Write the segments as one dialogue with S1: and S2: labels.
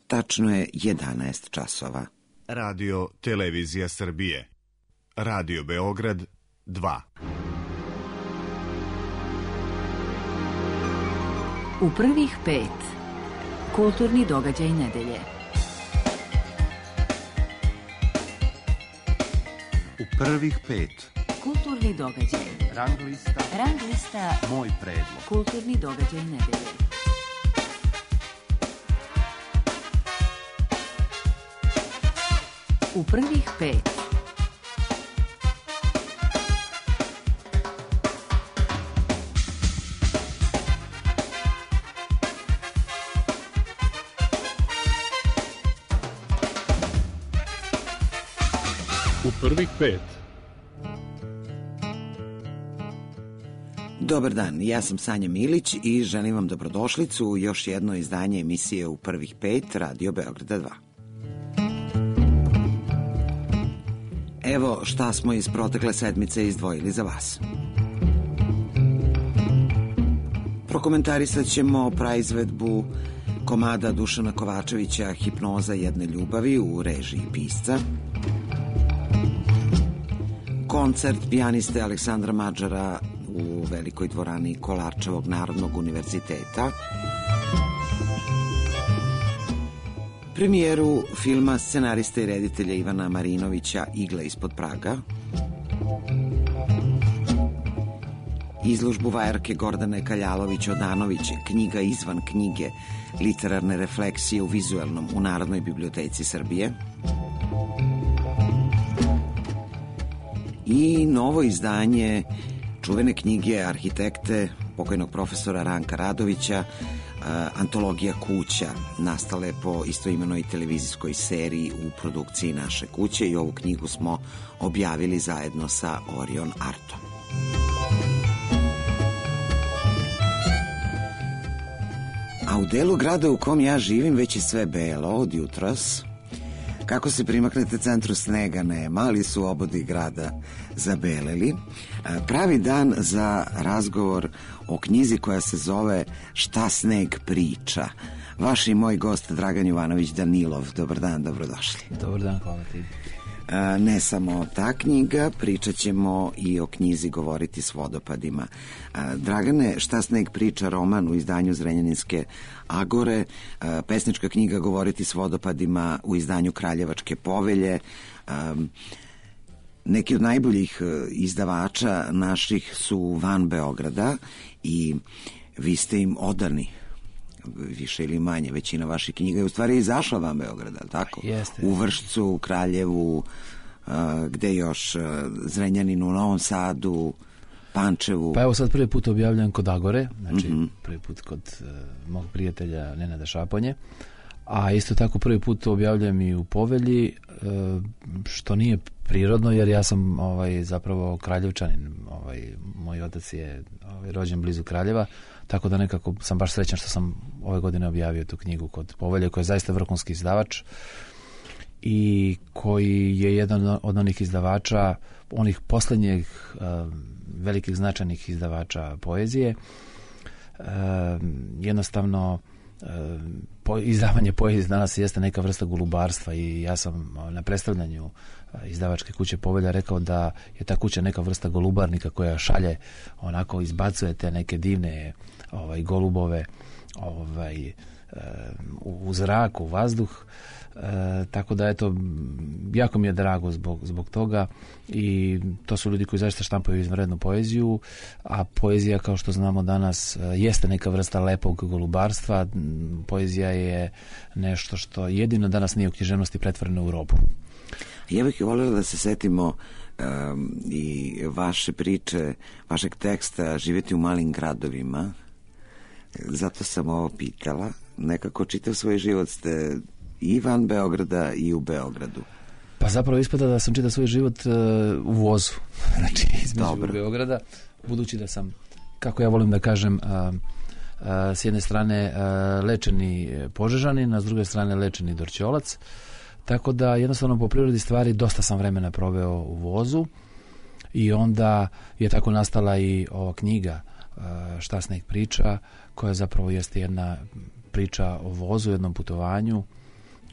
S1: Tačno je 11 časova.
S2: Radio Televizija Srbije. Radio Beograd 2.
S3: U prvih 5. Kulturni događaj nedelje.
S4: U prvih 5.
S3: Kulturni događaj.
S4: Rang lista. Moj predlog.
S3: Kulturni događaj nedelje. U prvih 5.
S5: U prvih 5.
S1: Dobar dan, ja sam Sanja Milić i želim vam dobrodošlicu u još jedno izdanje emisije U prvih 5 Radio Beograda 2. Evo šta smo iz protekle sedmice izdvojili za vas. Prokomentarisat ćemo praizvedbu komada Dušana Kovačevića Hipnoza jedne ljubavi u režiji pisca, koncert pijaniste Aleksandra Mađara u velikoj dvorani Kolarčevog Narodnog univerziteta, premijeru filma scenarista i reditelja Ivana Marinovića Igla ispod praga, izložbu vajarke Gordane Kaljalović-Odanović Knjiga izvan knjige, literarne refleksije u vizuelnom u Narodnoj biblioteci Srbije i novo izdanje čuvene knjige arhitekte pokojnog profesora Ranka Radovića, Antologija kuća, nastale po istoimenoj televizijskoj seriji u produkciji naše kuće, i ovu knjigu smo objavili zajedno sa Orion Artom. A u delu grada u kom ja živim već je sve belo od jutros. Kako se primaknete centru, snega nema, ali su obodi grada zabeleli. Pravi dan za razgovor o knjizi koja se zove Šta sneg priča. Vaš i moj gost Dragan Jovanović Danilov. Dobar dan, dobrodošli.
S6: Dobar dan, hvala ti.
S1: Ne samo ta knjiga, pričat ćemo i o knjizi Govoriti s vodopadima. Dragane, Šta sneg priča, roman u izdanju Zrenjaninske Agore, pesnička knjiga Govoriti s vodopadima u izdanju Kraljevačke povelje, neki od najboljih izdavača naših su van Beograda i vi ste im odani, više ili manje. Većina vaših knjiga je u stvari izašla van Beograda, tako?
S6: Jeste.
S1: U Vršcu, u Kraljevu, gde još, Zrenjaninu, u Novom Sadu, Pančevu.
S6: Pa evo sad prvi put objavljam kod Agore, znači prvi put kod mog prijatelja Nenada Šaponje, a isto tako prvi put objavljam i u Povelji, što nije prirodno jer ja sam zapravo Kraljevčanin, moj otac je rođen blizu Kraljeva, tako da nekako sam baš srećan što sam ove godine objavio tu knjigu kod Povelje, koji je zaista vrhunski izdavač i koji je jedan od onih izdavača, onih posljednjih velikih značajnih izdavača poezije. Jednostavno izdavanje poezije danas jeste neka vrsta golubarstva i ja sam na predstavljanju izdavačke kuće Povelja rekao da je ta kuća neka vrsta golubarnika koja šalje, onako izbacuje te neke divne golubove u zrak, u vazduh, tako da eto, jako mi je drago zbog toga i to su ljudi koji zaista štampaju izvanrednu poeziju, a poezija, kao što znamo danas, jeste neka vrsta lepog golubarstva. Poezija je nešto što jedino danas nije u književnosti pretvoreno u robu.
S1: Ja bih voljela da se setimo i vaše priče, vašeg teksta Živjeti u malim gradovima. Zato sam ovo pitala. Nekako čitav svoj život ste i van Beograda i u Beogradu.
S6: Pa zapravo ispada da sam čitao svoj život u vozu. Znači između Beograda, budući da sam, kako ja volim da kažem, s jedne strane lečeni Požežanin, a s druge strane lečeni Dorćolac. Tako da jednostavno po prirodi stvari dosta sam vremena proveo u vozu i onda je tako nastala i ova knjiga Šta sneg priča, koja zapravo jeste jedna priča o vozu, jednom putovanju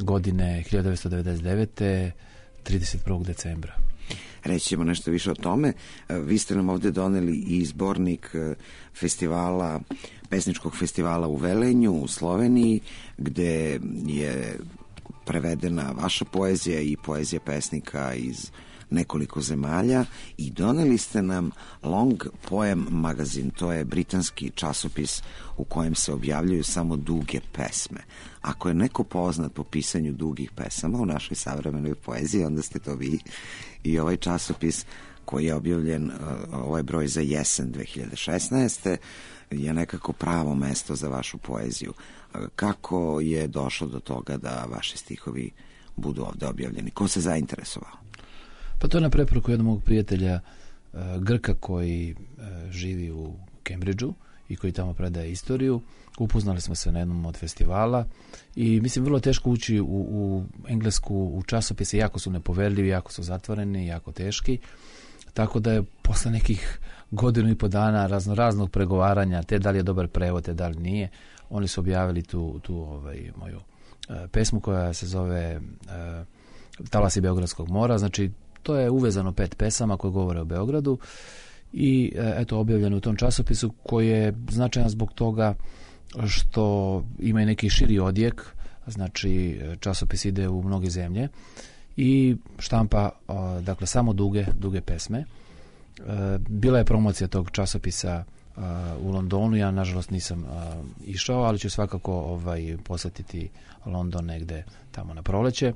S6: godine 1999. 31. decembra.
S1: Reći ćemo nešto više o tome. Vi ste nam ovde doneli i zbornik festivala, pesničkog festivala u Velenju, u Sloveniji, gde je prevedena vaša poezija i poezija pesnika iz nekoliko zemalja i doneli ste nam Long Poem Magazine, to je britanski časopis u kojem se objavljuju samo duge pesme. Ako je neko poznat po pisanju dugih pesama u našoj savremenoj poeziji, onda ste to vi. I ovaj časopis koji je objavljen, ovaj broj za jesen 2016. je nekako pravo mesto za vašu poeziju. Kako je došlo do toga da vaši stihovi budu ovde objavljeni? Ko se zainteresovao?
S6: Pa to je na preporuku jednog mog prijatelja Grka koji živi u Cambridgeu i koji tamo predaje istoriju. Upoznali smo se na jednom od festivala i mislim vrlo teško ući u englesku u časopise, jako su nepoverljivi, jako su zatvoreni, jako teški. Tako da je posle nekih godinu i po dana raznog pregovaranja, te da li je dobar prevod, te da li nije, oni su objavili tu moju pesmu koja se zove Talasi Beogradskog mora. Znači, to je uvezano 5 pesama koje govore o Beogradu i eto objavljeno u tom časopisu koji je značajan zbog toga što ima i neki širi odjek, znači časopis ide u mnoge zemlje i štampa dakle samo duge pesme. Bila je promocija tog časopisa u Londonu, ja nažalost nisam išao, ali ću svakako posjetiti London negde tamo na proleće.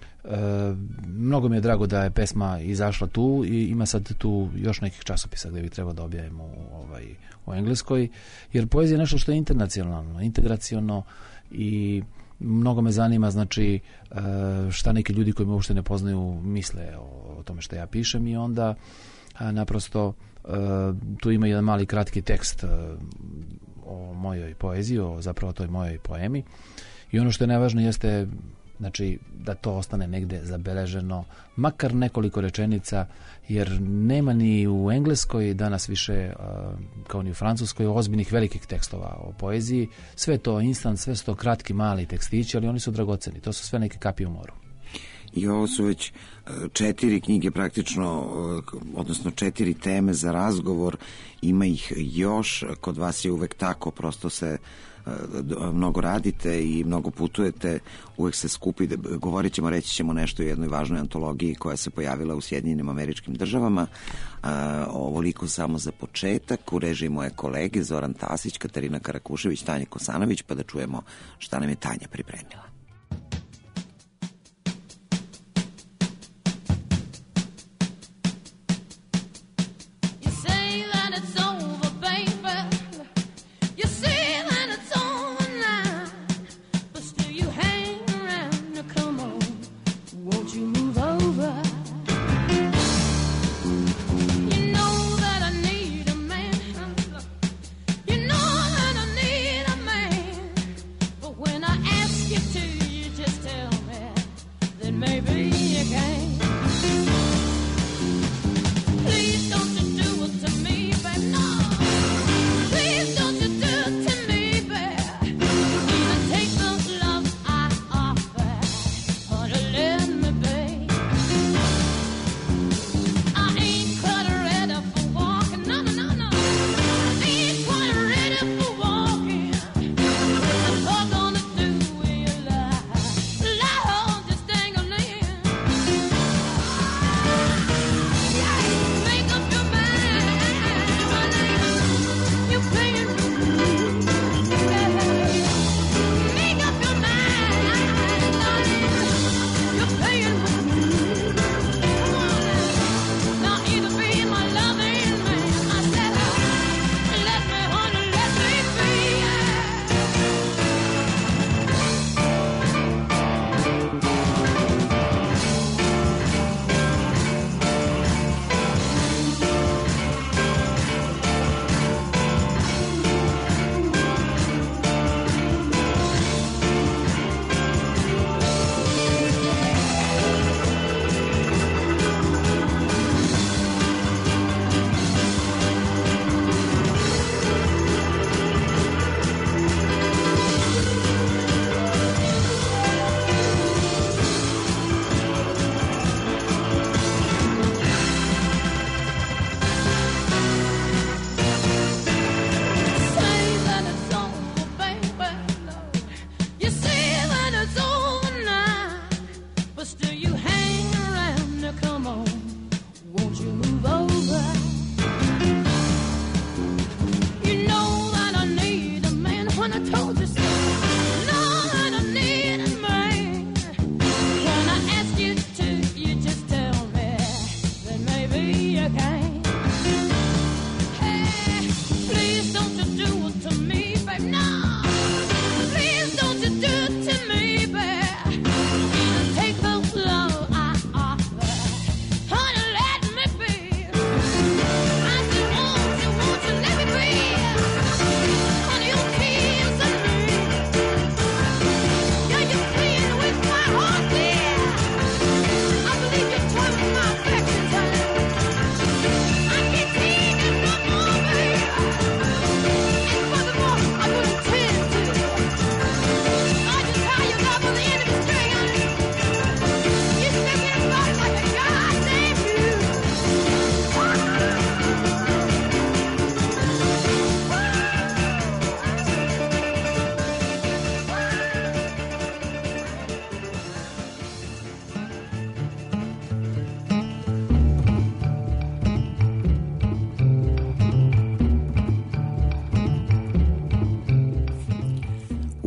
S6: Mnogo mi je drago da je pesma izašla tu i ima sad tu još nekih časopisa gdje bi trebalo da objavimo u engleskoj, jer poezija je nešto što je internacionalno, integraciono i mnogo me zanima, znači šta neki ljudi koji me uopšte ne poznaju misle o tome što ja pišem i onda naprosto tu ima jedan mali kratki tekst o mojoj poeziji, zapravo toj mojoj poemi i ono što je najvažnije jeste znači da to ostane negde zabeleženo, makar nekoliko rečenica, jer nema ni u engleskoj danas više, kao ni u francuskoj, ozbiljnih velikih tekstova o poeziji. Sve je to instant, sve su to kratki, mali tekstići, ali oni su dragoceni. To su sve neke kapi u moru.
S1: I ovo su već 4 knjige praktično, odnosno 4 teme za razgovor. Ima ih još, kod vas je uvek tako, prosto se mnogo radite i mnogo putujete, uvek se skupi, govorit ćemo, reći ćemo nešto o jednoj važnoj antologiji koja se pojavila u Sjedinjenim Američkim Državama. Ovoliko samo za početak. U režiji moje kolege Zoran Tasić, Katarina Karakušević, Tanja Kosanović, pa da čujemo šta nam je Tanja pripremila.
S7: When I ask you to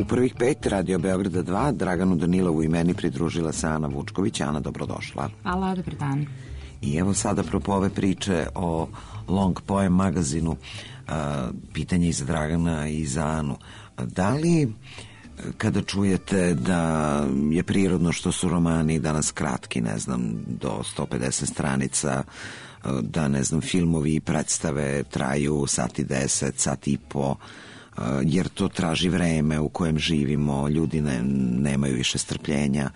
S1: prvih 5 Radio Beograda 2 Draganu Danilovu i meni pridružila se Ana Vučković. Ana, dobrodošla.
S7: Hvala, dobar dan.
S1: I evo sada apropo ove priče o Long Poem magazinu, pitanje i za Dragana i za Anu. Da li kada čujete da je prirodno što su romani danas kratki, ne znam, do 150 stranica, da, ne znam, filmovi i predstave traju sat i 10, sat i po, jer to traži vreme u kojem živimo, ljudi nemaju više strpljenja.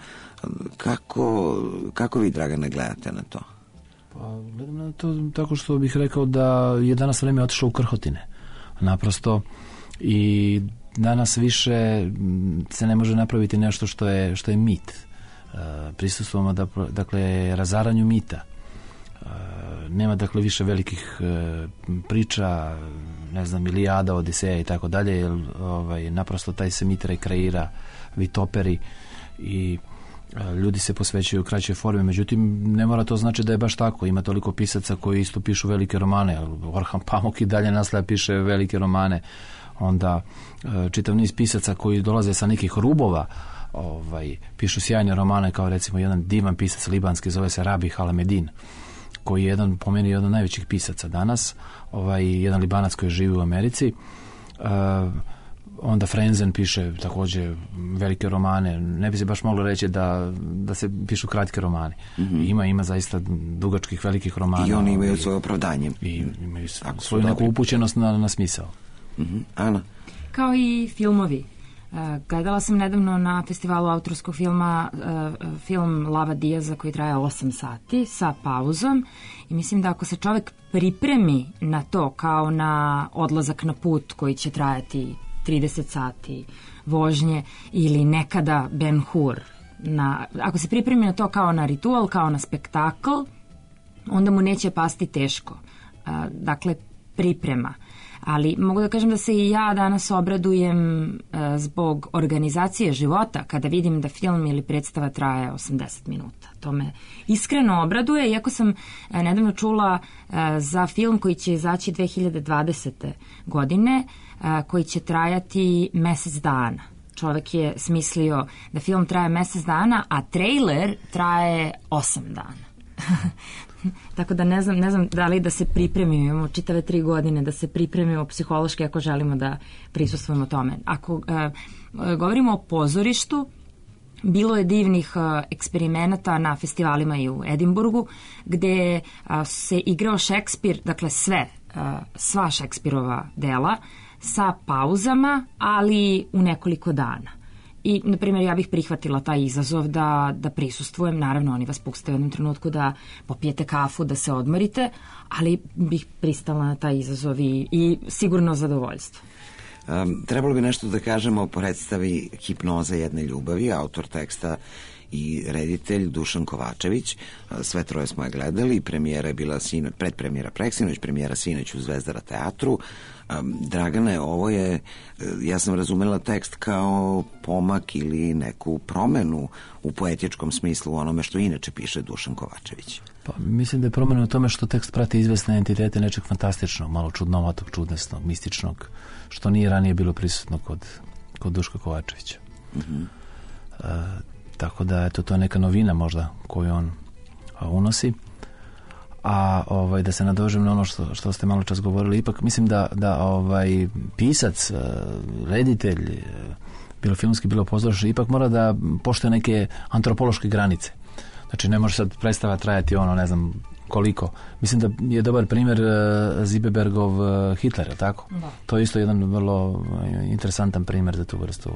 S1: Kako vi, Dragane, gledate na to?
S6: Pa, gledam na to tako što bih rekao da je danas vreme otišlo u krhotine. Naprosto, i danas više se ne može napraviti nešto što je mit. Prisustvujemo dakle razaranju mita. Nema dakle više velikih priča, ne znam, Ilijada, Odiseja i tako dalje, jer naprosto taj se mit rekreira, vitoperi i ljudi se posvećuju kraćoj formi. Međutim, ne mora to znači da je baš tako. Ima toliko pisaca koji isto pišu velike romane. Orhan Pamuk i dalje nastavlja piše velike romane. Onda čitav niz pisaca koji dolaze sa nekih rubova pišu sjajne romane, kao recimo jedan divan pisac libanski, zove se Rabi Halamedin, koji je po meni jedan od najvećih pisaca danas, jedan Libanac koji živi u Americi. Onda Frenzen piše također velike romane. Ne bi se baš moglo reći da se pišu kratke romani. Ima zaista dugačkih velikih romana.
S1: I oni imaju svoje opravdanje.
S6: I imaju svoju neku upućenost na smisao.
S1: Ana?
S7: Kao i filmovi. Gledala sam nedavno na festivalu autorskog filma film Lava Diaza koji traje 8 sati sa pauzom i mislim da ako se čovjek pripremi na to kao na odlazak na put koji će trajati 30 sati vožnje ili nekada Ben Hur, ako se pripremi na to kao na ritual, kao na spektakl, onda mu neće pasti teško. Dakle, priprema. Ali mogu da kažem da se i ja danas obradujem zbog organizacije života kada vidim da film ili predstava traje 80 minuta. To me iskreno obraduje, iako sam nedavno čula za film koji će izaći 2020. godine, koji će trajati mesec dana. Čovjek je smislio da film traje mesec dana, a trailer traje 8 dana. Tako da ne znam da li da se pripremimo, imamo čitave 3 godine da se pripremimo psihološki ako želimo da prisustvujemo tome. Ako govorimo o pozorištu, bilo je divnih eksperimenata na festivalima i u Edinburgu gdje se igrao Šekspir, dakle sva Šekspirova dela sa pauzama, ali u nekoliko dana. I, na primjer, ja bih prihvatila taj izazov da prisustvujem. Naravno, oni vas puste u jednom trenutku da popijete kafu, da se odmorite, ali bih pristala na taj izazov i sigurno zadovoljstvo.
S1: Trebalo bi nešto da kažemo o predstavi Hipnoza jedne ljubavi, autor teksta i reditelj Dušan Kovačević. Sve troje smo je gledali, premijera je bila predpremijera preksinoć, premijera sinoć u Zvezdara teatru. Dragane, ovo je, ja sam razumela tekst kao pomak ili neku promenu u poetičkom smislu u onome što inače piše Dušan Kovačević.
S6: Pa, mislim da je promena u tome što tekst prati izvesne entitete nečeg fantastičnog, malo čudnovatog, čudnesnog, mističnog, što nije ranije bilo prisutno kod Duška Kovačevića. Tako da to je neka novina možda koju on unosi. A da se nadožem na ono što ste malo čas govorili, ipak mislim da pisac, reditelj, bilo filmski, bilo pozorišni, ipak mora da poštuje neke antropološke granice. Znači ne može sad predstava trajati ne znam koliko. Mislim da je dobar primjer Zibebergov Hitler, je tako? Da. To je isto jedan vrlo interesantan primjer za tu vrstu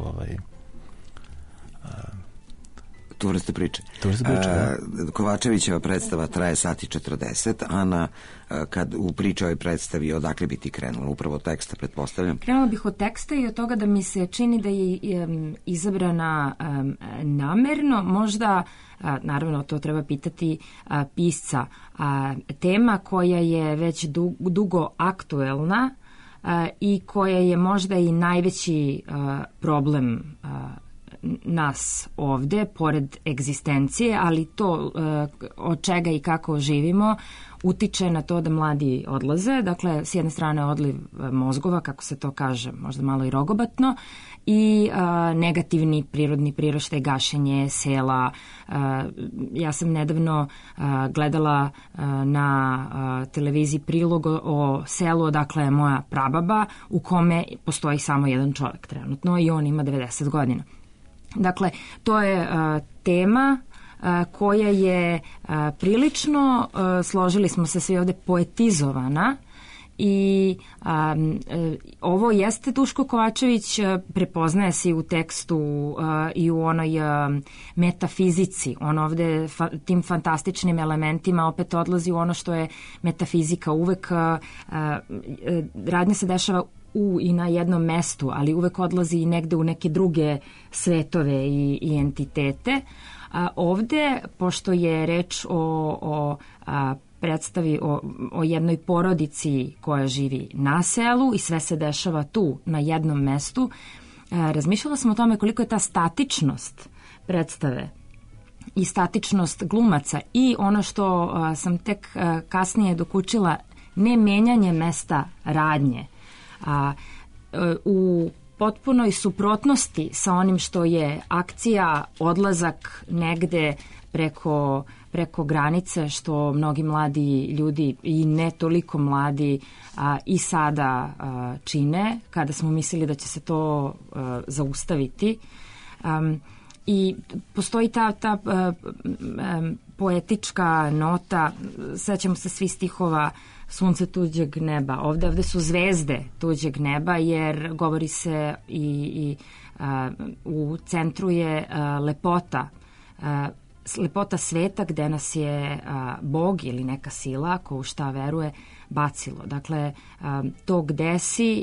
S1: tu vrste priče. Kovačevićeva predstava traje sat i 40. Ana, kad u priči ovoj predstavi, odakle bi ti krenula? Upravo teksta, pretpostavljam.
S7: Krenula bih od teksta i od toga da mi se čini da je izabrana namerno, možda, naravno to treba pitati pisca, tema koja je već dugo aktuelna i koja je možda i najveći problem nas ovde, pored egzistencije, ali to od čega i kako živimo utiče na to da mladi odlaze. Dakle, s jedne strane odliv mozgova, kako se to kaže, možda malo i rogobatno, i negativni prirodni priraštaj, gašenje sela. Ja sam nedavno gledala na televiziji prilog o selu odakle je moja prababa, u kome postoji samo jedan čovjek trenutno i on ima 90 godina. Dakle, to je tema koja je prilično, složili smo se svi ovde, poetizovana i ovo jeste Duško Kovačević, prepoznaje se i u tekstu i u onoj metafizici. On ovde tim fantastičnim elementima opet odlazi u ono što je metafizika. Uvek radnja se dešava i na jednom mestu, ali uvek odlazi i negde u neke druge svetove i entitete. Ovde, pošto je reč o predstavi o jednoj porodici koja živi na selu i sve se dešava tu na jednom mestu, razmišljala sam o tome koliko je ta statičnost predstave i statičnost glumaca i ono što sam tek kasnije dokučila, ne menjanje mesta radnje, u potpunoj suprotnosti sa onim što je akcija, odlazak negde preko granice, što mnogi mladi ljudi i ne toliko mladi i sada čine, kada smo mislili da će se to zaustaviti. I postoji ta poetička nota, sećamo se svi stihova Sunce tuđeg neba. Ovde su zvezde tuđeg neba, jer govori se i u centru je lepota sveta gde nas je Bog ili neka sila ko u šta veruje bacilo. Dakle, to gde si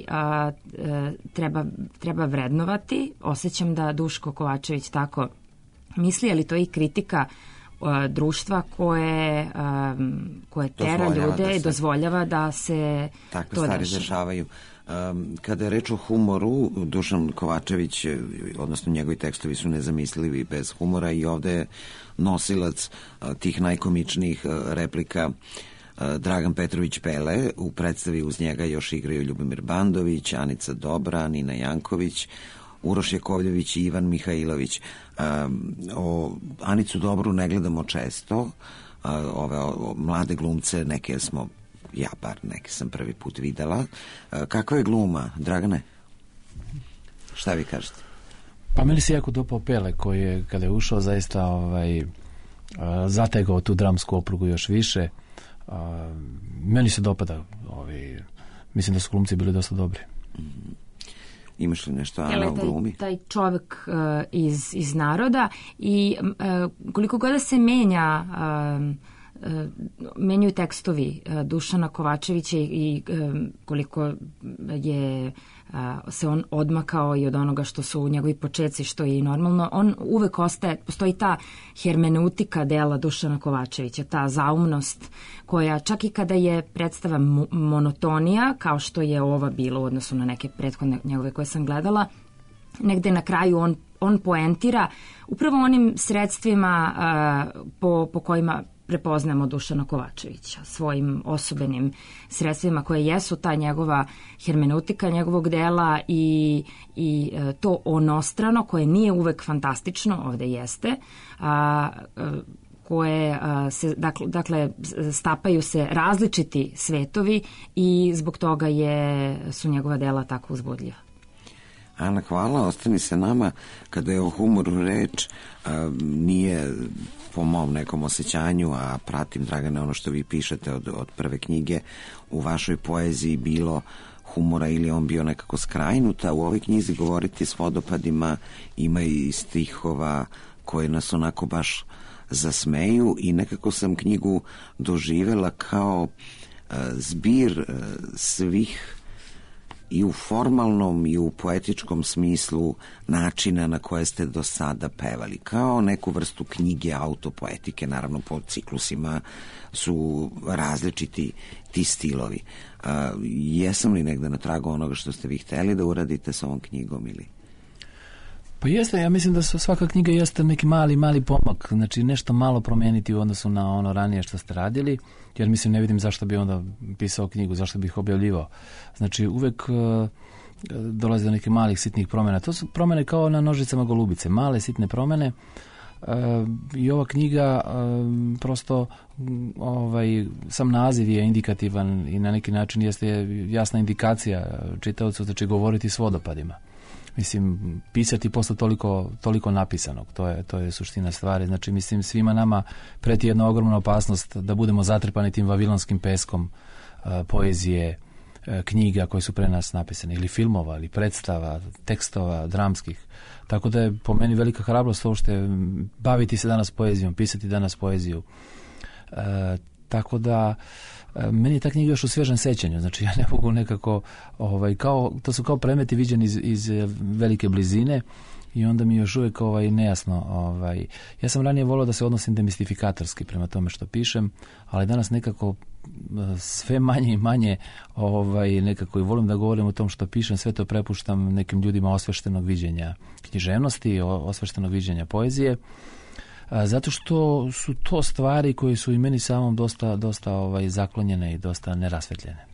S7: treba vrednovati. Osjećam da Duško Kovačević tako misli, ali to je i kritika društva koje tera ljude i dozvoljava da se
S1: takve
S7: to
S1: stvari dešavaju. Kada je reč o humoru, Dušan Kovačević, odnosno njegovi tekstovi su nezamislivi bez humora i ovde je nosilac tih najkomičnijih replika Dragan Petrović Pele. U predstavi uz njega još igraju Ljubomir Bandović, Anica Dobra, Nina Janković, Uroš Jakovljević i Ivan Mihajlović. O Anicu Dobru ne gledamo često, ove mlade glumce, neke sam prvi put videla. Kakva je gluma, Dragane? Šta vi kažete?
S6: Pa meni se jako dopao Pele, koji je, kada je ušao, zaista zategao tu dramsku oprugu još više. Meni se dopada, mislim da su glumci bili dosta dobri.
S1: Imaš li nešto, Ana, u glumi?
S7: Taj čovek iz naroda i koliko god da se menjaju tekstovi Dušana Kovačevića i koliko je se on odmakao i od onoga što su njegovi početci, što je i normalno, on uvek ostaje, postoji ta hermeneutika dela Dušana Kovačevića, ta zaumnost koja čak i kada je predstava monotonija, kao što je ova bila u odnosu na neke prethodne njegove koje sam gledala, negde na kraju on poentira upravo onim sredstvima po kojima prepoznamo Dušana Kovačevića, svojim osobenim sredstvima koje jesu ta njegova hermeneutika njegovog dela i to onostrano koje nije uvek fantastično, ovde jeste, koje se, dakle, stapaju se različiti svetovi i zbog toga su njegova dela tako uzbudljiva.
S1: Ana, hvala, ostani se nama. Kada je o humoru reč, nije po mom nekom osjećanju, a pratim, Dragane, ono što vi pišete od prve knjige, u vašoj poeziji bilo humora ili on bio nekako skrajnuta. U ovoj knjizi govoriti s vodopadima, ima i stihova koje nas onako baš zasmeju i nekako sam knjigu doživela kao zbir svih i u formalnom i u poetičkom smislu načina na koje ste do sada pevali, kao neku vrstu knjige autopoetike. Naravno, po ciklusima su različiti ti stilovi. Jesam li negde na tragu onoga što ste vi hteli da uradite sa ovom knjigom ili?
S6: Pa jeste, ja mislim da svaka knjiga jeste neki mali pomak, znači nešto malo promeniti u odnosu na ono ranije što ste radili, jer mislim ne vidim zašto bi onda pisao knjigu, zašto bih objavljivao. Znači uvek dolazi do nekih malih sitnih promjena. To su promjene kao na nožicama golubice, male sitne promjene. I ova knjiga prosto sam naziv je indikativan i na neki način jeste jasna indikacija čitaocu da će govoriti s vodopadima. Mislim, pisati posle toliko napisanog, to je suština stvari. Znači, mislim, svima nama preti jedna ogromna opasnost da budemo zatrpani tim vavilonskim peskom poezije, knjiga koje su pre nas napisane, ili filmova, ili predstava, tekstova, dramskih. Tako da je po meni velika hrabrost uopšte baviti se danas poezijom, pisati danas poeziju. Tako da meni je ta knjiga još u svježem sećanju, znači ja ne mogu nekako, to su kao predmeti viđeni iz velike blizine i onda mi je još uvijek nejasno. Ja sam ranije volio da se odnosim demistifikatorski prema tome što pišem, ali danas nekako sve manje i manje nekako i volim da govorim o tom što pišem, sve to prepuštam nekim ljudima osveštenog viđenja književnosti, osveštenog viđenja poezije. Zato što su to stvari koje su i meni samom dosta zaklonjene i dosta nerasvetljene.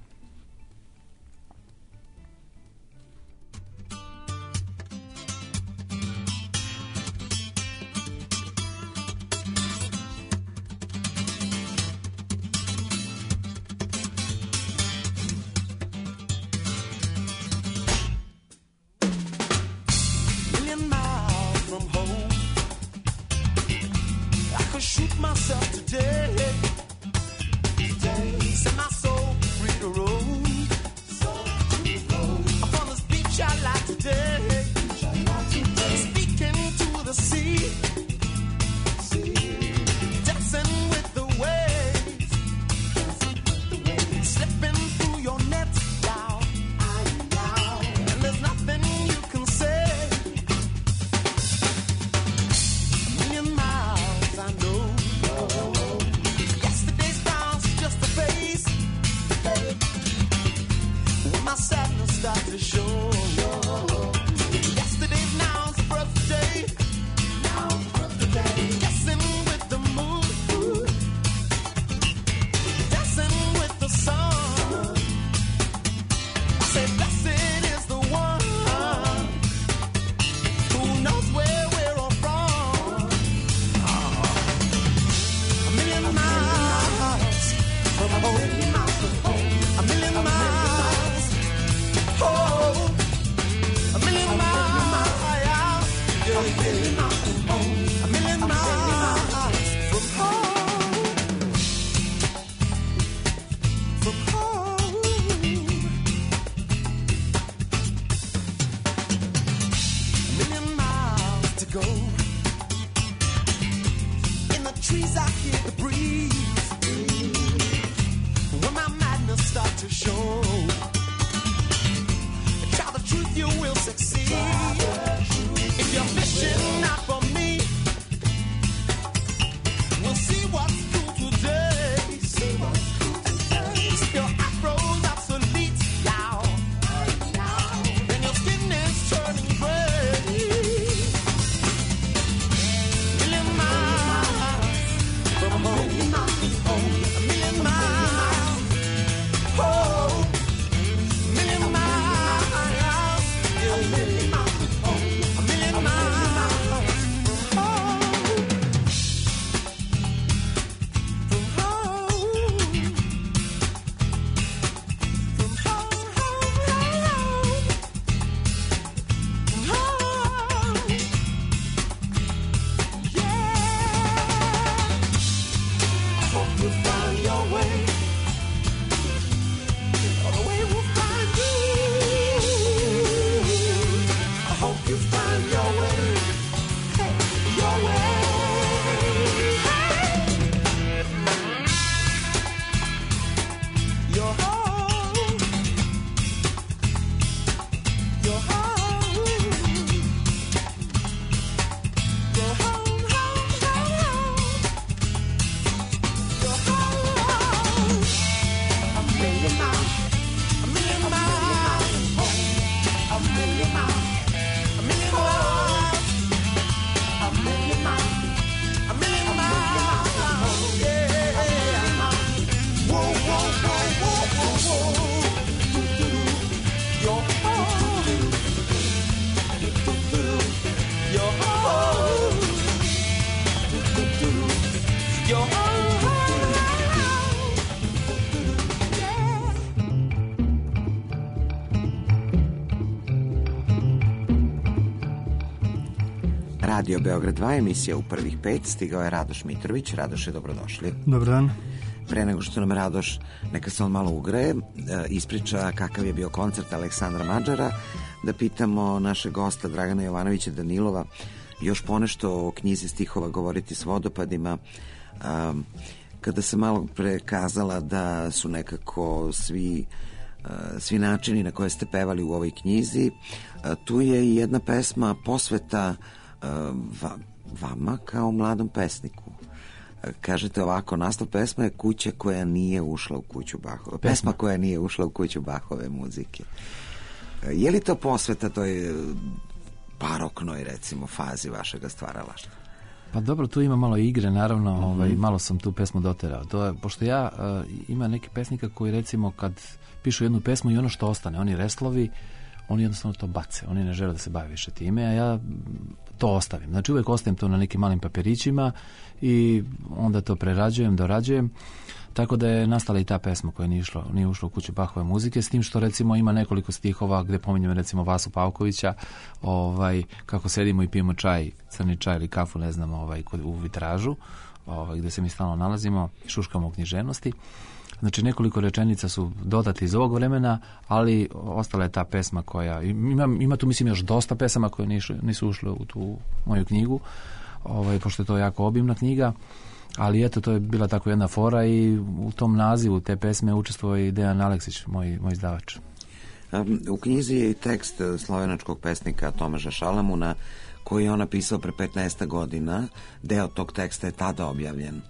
S1: Radio Beograd 2, emisija U prvih 5. Stigao je Radoš Mitrović. Radoše, dobrodošli.
S8: Dobar dan.
S1: Pre nego što nam Radoš, neka se on malo ugreje, ispriča kakav je bio koncert Aleksandra Mađara, da pitamo našeg gosta Dragana Jovanovića Danilova još ponešto o knjizi stihova Govoriti s vodopadima. Kada se malo prekazala da su nekako svi načini na koje ste pevali u ovoj knjizi, tu je i jedna pesma posveta vama kao mladom pesniku. Kažete ovako, naslov pesma je Kuća koja nije ušla u kuću Bahove. Pesma koja nije ušla u kuću Bahove muzike. Je li to posveta toj baroknoj, recimo, fazi vašega stvaralaštva?
S6: Pa dobro, tu ima malo igre, naravno, malo sam tu pesmu doterao. To je, pošto ima neki pesnika koji, recimo, kad pišu jednu pesmu i ono što ostane, oni reslovi, oni jednostavno to bace, oni ne žele da se bave više time, a ja to ostavim. Znači uvijek ostavim to na nekim malim papirićima i onda to prerađujem, dorađujem, tako da je nastala i ta pesma koja nije ušla u kuću Bahove muzike, s tim što recimo ima nekoliko stihova gdje pominjem recimo Vasu Pavkovića, kako sedimo i pijemo čaj, crni čaj ili kafu, ne znam, u vitražu, gdje se mi stalno nalazimo, šuškamo u književnosti. Znači nekoliko rečenica su dodati iz ovog vremena, ali ostala je ta pesma koja, ima tu mislim još dosta pesama koje nisu ušle u tu moju knjigu, pošto je to jako obimna knjiga, ali eto, to je bila tako jedna fora i u tom nazivu te pesme učestvovao i Dejan Aleksić, moj izdavač.
S1: U knjizi je i tekst slovenačkog pesnika Tomaža Šalamuna, koji je on napisao pre 15 godina. Deo tog teksta je tada objavljen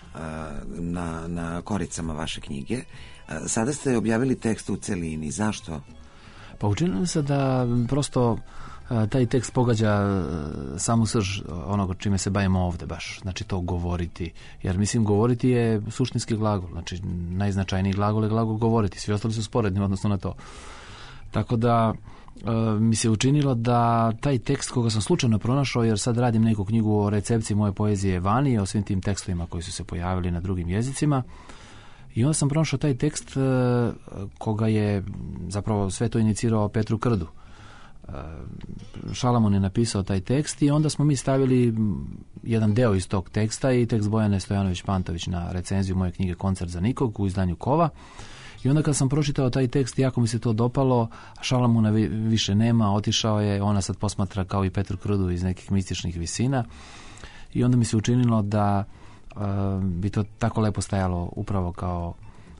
S1: na koricama vaše knjige. Sada ste objavili tekst u celini. Zašto?
S6: Pa učinilo se da prosto taj tekst pogađa samu srž onoga čime se bavimo ovde baš, znači to govoriti, jer mislim govoriti je suštinski glagol, znači najznačajniji glagol je glagol govoriti, svi ostali su sporedni odnosno na to. Tako da mi se učinilo da taj tekst koga sam slučajno pronašao, jer sad radim neku knjigu o recepciji moje poezije vani, o svim tim tekstovima koji su se pojavili na drugim jezicima, i onda sam pronašao taj tekst koga je zapravo sve to inicirao Petru Krdu. Šalamun je napisao taj tekst i onda smo mi stavili jedan deo iz tog teksta i tekst Bojane Stojanović-Pantović na recenziju moje knjige Koncert za nikog u izdanju Kova. I onda kad sam pročitao taj tekst, jako mi se to dopalo, Šalamuna više nema, otišao je, ona sad posmatra kao i Petru Krdu iz nekih mističnih visina, i onda mi se učinilo da bi to tako lepo stajalo upravo kao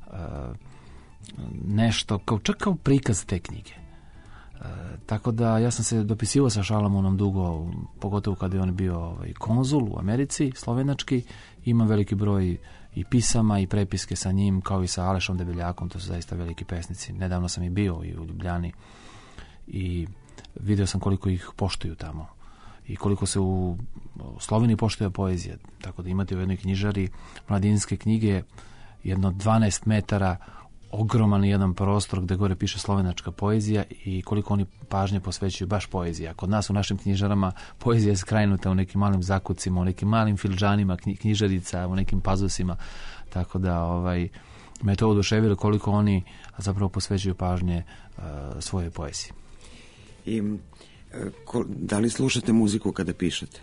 S6: nešto, čak kao prikaz te knjige. Tako da ja sam se dopisivao sa Šalamunom dugo, pogotovo kad je on bio konzul u Americi, slovenački. Imam veliki broj i pisama i prepiske sa njim, kao i sa Alešom Debeljakom, to su zaista veliki pesnici. Nedavno sam i bio i u Ljubljani i vidio sam koliko ih poštuju tamo i koliko se u Sloveniji poštuje poezija. Tako da imate u jednoj knjižari mladinske knjige jedno 12 metara ogroman jedan prostor gde gore piše slovenačka poezija i koliko oni pažnje posvećuju baš poeziji. Kod nas u našim knjižarama poezija je skrajnuta u nekim malim zakucima, u nekim malim filđanima knjižarica, u nekim pazusima, tako da me to oduševilo koliko oni zapravo posvećuju pažnje svoje poeziji.
S1: I da li slušate muziku kada pišete?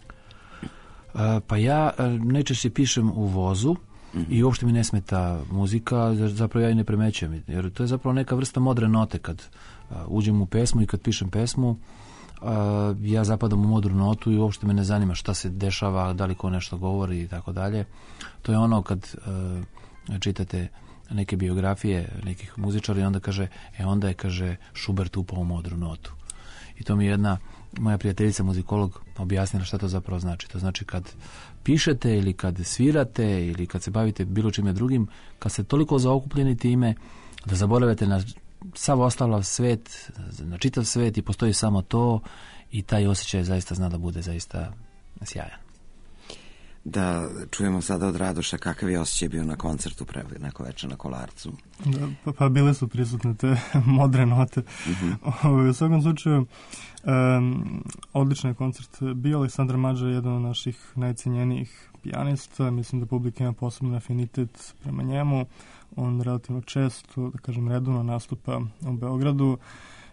S6: Pa ja najčešće pišem u vozu i uopšte mi ne smeta muzika, zapravo ja i ne primećujem, jer to je zapravo neka vrsta modre note. Kad uđem u pesmu i kad pišem pesmu, ja zapadam u modru notu i uopšte me ne zanima šta se dešava, da li ko nešto govori i tako dalje. To je ono kad čitate neke biografije nekih muzičara i onda kaže Schubert upao u modru notu. I to mi je jedna moja prijateljica muzikolog objasnila šta to zapravo znači. To znači kad pišete ili kad svirate ili kad se bavite bilo čime drugim, kad ste toliko zaokupljeni time da zaboravite na sav ostalo svet, na čitav svet i postoji samo to, i taj osjećaj zaista zna da bude zaista sjajan.
S1: Da čujemo sada od Radoša kakav je osjećaj bio na koncertu neko večer na Kolarcu.
S8: Da, pa bile su prisutne te modre note. U svakom slučaju, odličan je koncert bio. Aleksandar Mađar je jedan od naših najcenjenijih pijanista. Mislim da publika ima poseban afinitet prema njemu. On relativno često, da kažem redovno, nastupa u Beogradu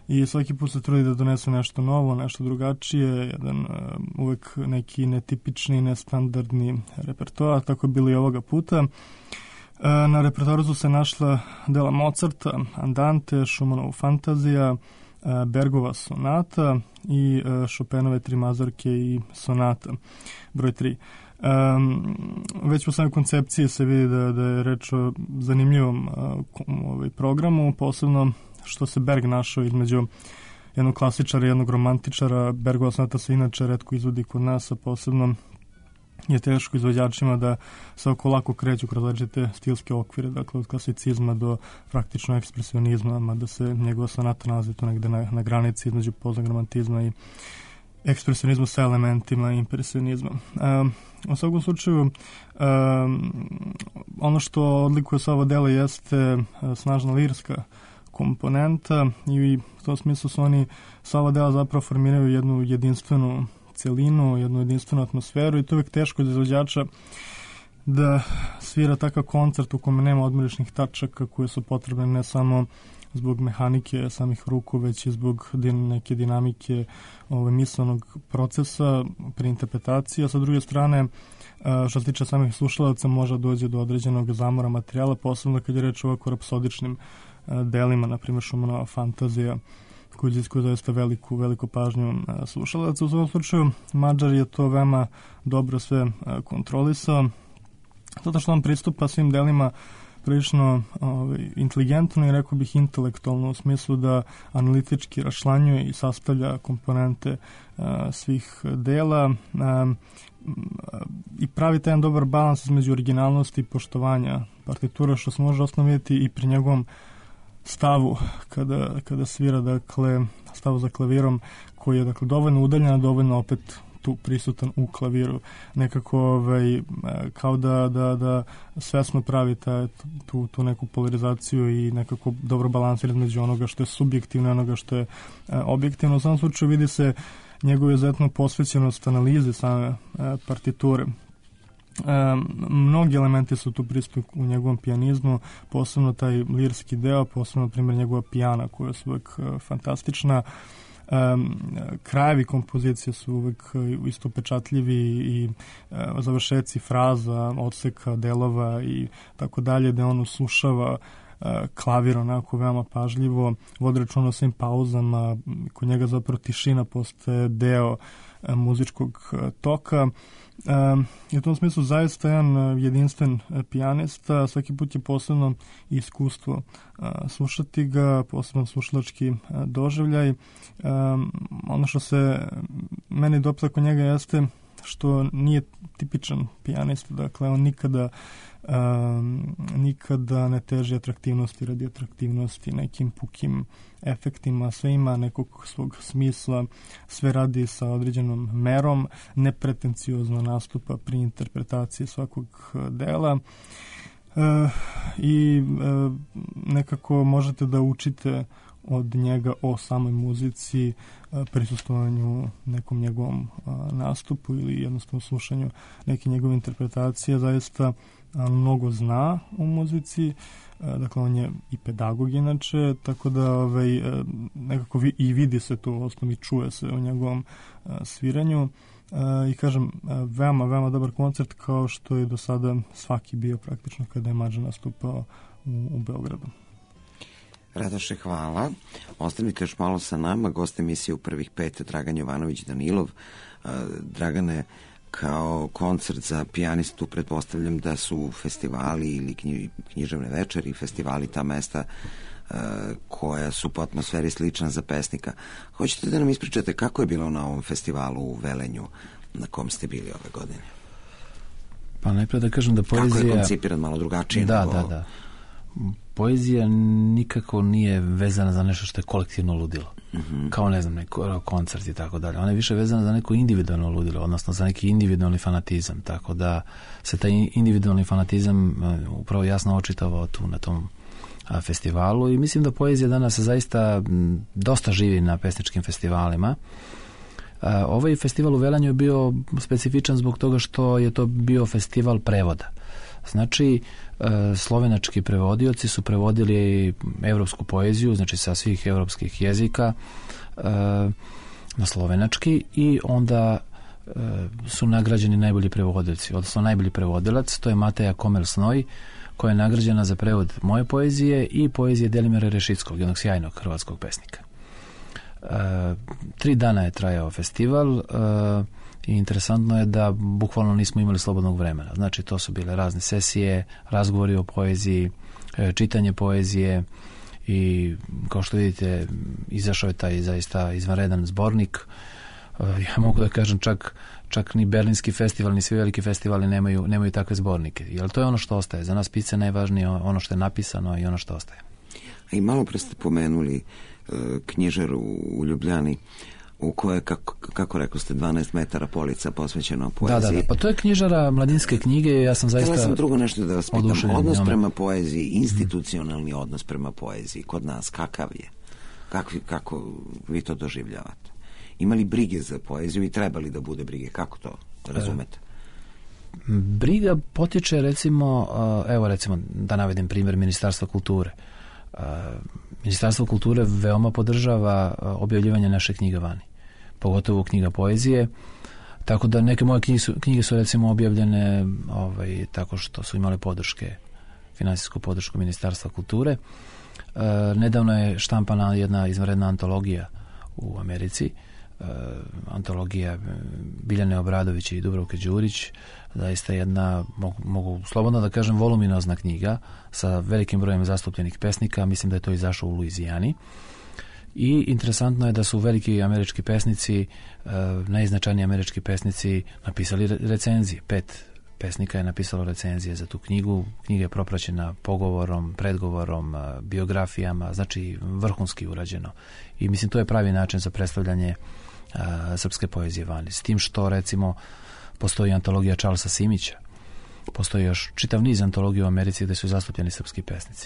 S8: i svaki put se trudi da donese nešto novo, nešto drugačije, jedan uvek neki netipični, nestandardni repertoar, tako je bilo i ovoga puta. Na repertoaru su se našla dela Mozarta, Andante, Schumannova Fantazija, Bergova sonata i Chopinove 3 mazurke i sonata broj 3. Već po samoj koncepciji se vidi da je reč o zanimljivom programu, posebno što se Berg našao između jednog klasičara i jednog romantičara. Bergova sonata se inače retko izvodi kod nas, a posebno je teško izvođačima da se oko lako kreću kroz različite stilske okvire, dakle od klasicizma do praktično ekspresionizma, mada se njegova sonata nalazi tu negde na granici između poznog romantizma i ekspresionizma sa elementima impresionizma. U svakom slučaju, ono što odlikuje sva ova dela jeste snažna lirska komponenta i u tom smislu su oni sva ova dela zapravo formiraju jednu jedinstvenu celinu, jednu jedinstvenu atmosferu i to je uvijek teško za izvođača da svira takav koncert u kome nema odmorišnih tačaka koje su potrebne ne samo zbog mehanike samih ruku, već i zbog neke dinamike misalnog procesa pri interpretaciji, a sa druge strane što se tiče samih slušalaca može dođe do određenog zamora materijala, posebno kad je reč o ovako rapsodičnim delima, na primjer Schumannova Fantazija, koji iziskuje zaista veliku pažnju slušalaca. U svom slučaju, Mađar je to veoma dobro sve kontrolisao, zato što on pristupa svim delima prilično inteligentno i rekao bih intelektualno u smislu da analitički rašlanjuje i sastavlja komponente svih dela i pravi taj jedan dobar balans između originalnosti i poštovanja partitura, što se može osnovno vidjeti i pri njegovom stavu kada svira, dakle stavu za klavirom koji je dakle dovoljno udaljen, dovoljno opet tu prisutan u klaviru, nekako kao da svesno pravi tu neku polarizaciju i nekako dobro balansira između onoga što je subjektivno i onoga što je objektivno. U samom slučaju vidi se njegova izuzetna posvećenost analize same partiture. Mnogi elementi su tu prisutni u njegovom pijanizmu, posebno taj lirski deo, posebno na primjer njegova pijana koja su uvek fantastična. Krajevi kompozicije su uvek isto pečatljivi i završeci fraza, odseka, delova i tako dalje, da on uslušava klavir onako veoma pažljivo, vodi računa o svim pauzama, kod njega zapravo tišina postaje deo muzičkog toka. I u tom smislu zaista jedan jedinstven pijanista, svaki put je posebno iskustvo slušati ga, posebno slušalački doživljaj. Ono što se meni dopada kod njega jeste što nije tipičan pijanista, dakle on nikada ne teži atraktivnosti radi atraktivnosti, nekim pukim efektima, sve ima nekog svog smisla, sve radi sa određenom merom, nepretenciozno nastupa pri interpretaciji svakog dela i nekako možete da učite od njega o samoj muzici, prisustvovanju nekom njegovom nastupu ili jednostavno slušanju neke njegove interpretacije. Zaista mnogo zna u muzici, dakle on je i pedagog inače, tako da nekako i vidi se to u osnovi, čuje se u njegovom sviranju i kažem, veoma dobar koncert, kao što je do sada svaki bio praktično kada je Mađar nastupao u Beogradu.
S1: Radoše, hvala. Ostanite još malo sa nama. Gost emisije u prvih 5 Dragan Jovanović Danilov. Dragane, kao koncert za pijanistu pretpostavljam da su festivali ili književne večeri, festivali ta mesta koja su po atmosferi slična za pesnika. Hoćete da nam ispričate kako je bilo na ovom festivalu u Velenju na kom ste bili ove godine?
S6: Pa najprije da kažem da poezija...
S1: Kako je koncipiran malo drugačije?
S6: Da. Poezija nikako nije vezana za nešto što je kolektivno ludilo. Kao, ne znam, neko koncert i tako dalje. Ona je više vezana za neko individualno ludilo, odnosno za neki individualni fanatizam. Tako da se taj individualni fanatizam upravo jasno očitavao tu na tom festivalu i mislim da poezija danas zaista dosta živi na pesničkim festivalima. Ovaj festival u Velenju je bio specifičan zbog toga što je to bio festival prevoda. Znači, slovenački prevodioci su prevodili evropsku poeziju, znači sa svih evropskih jezika na slovenački i onda su nagrađeni najbolji prevodioci, odnosno najbolji prevodilac, to je Mateja Komel-Snoj, koja je nagrađena za prevod moje poezije i poezije Delimira Rešickog, jednog sjajnog hrvatskog pesnika. 3 dana je trajao festival i interesantno je da bukvalno nismo imali slobodnog vremena. Znači, to su bile razne sesije, razgovori o poeziji, čitanje poezije i kao što vidite izašao je taj zaista izvanredan zbornik. Ja mogu da kažem čak ni Berlinski festival, ni svi veliki festivali nemaju takve zbornike. Jer to je ono što ostaje. Za nas pisce najvažnije ono što je napisano i ono što ostaje.
S1: I malo pre ste pomenuli knjižaru u Ljubljani u kojoj, kako rekao ste, 12 metara polica posvećeno poeziji.
S6: Da, pa to je knjižara Mladinske knjige. Ja sam zaista
S1: htjela sam drugo nešto da vas pitam. Odnos prema poeziji, institucionalni odnos prema poeziji kod nas, kakav je? Kako vi to doživljavate? Ima li brige za poeziju i treba li da bude brige? Kako to razumete?
S6: Briga potiče recimo da navedem primjer Ministarstva kulture. Ministarstvo kulture veoma podržava objavljivanje naše knjige vani, pogotovo knjiga poezije, tako da neke moje knjige su recimo objavljene tako što su imale finansijsku podršku Ministarstva kulture. Nedavno je štampana jedna izvanredna antologija u Americi, antologija Biljane Obradović i Dubravke Đurić, zaista jedna, mogu slobodno da kažem, voluminozna knjiga sa velikim brojem zastupljenih pesnika. Mislim da je to izašlo u Luizijani. I interesantno je da su veliki američki pesnici, najznačajniji američki pesnici, napisali recenzije. 5 pesnika je napisalo recenzije za tu knjigu. Knjiga je propraćena pogovorom, predgovorom, biografijama, znači vrhunski urađeno. I mislim to je pravi način za predstavljanje srpske poezije vani. S tim što recimo postoji antologija Charlesa Simića, postoji još čitav niz antologija u Americi gde su zastupljeni srpski pesnici.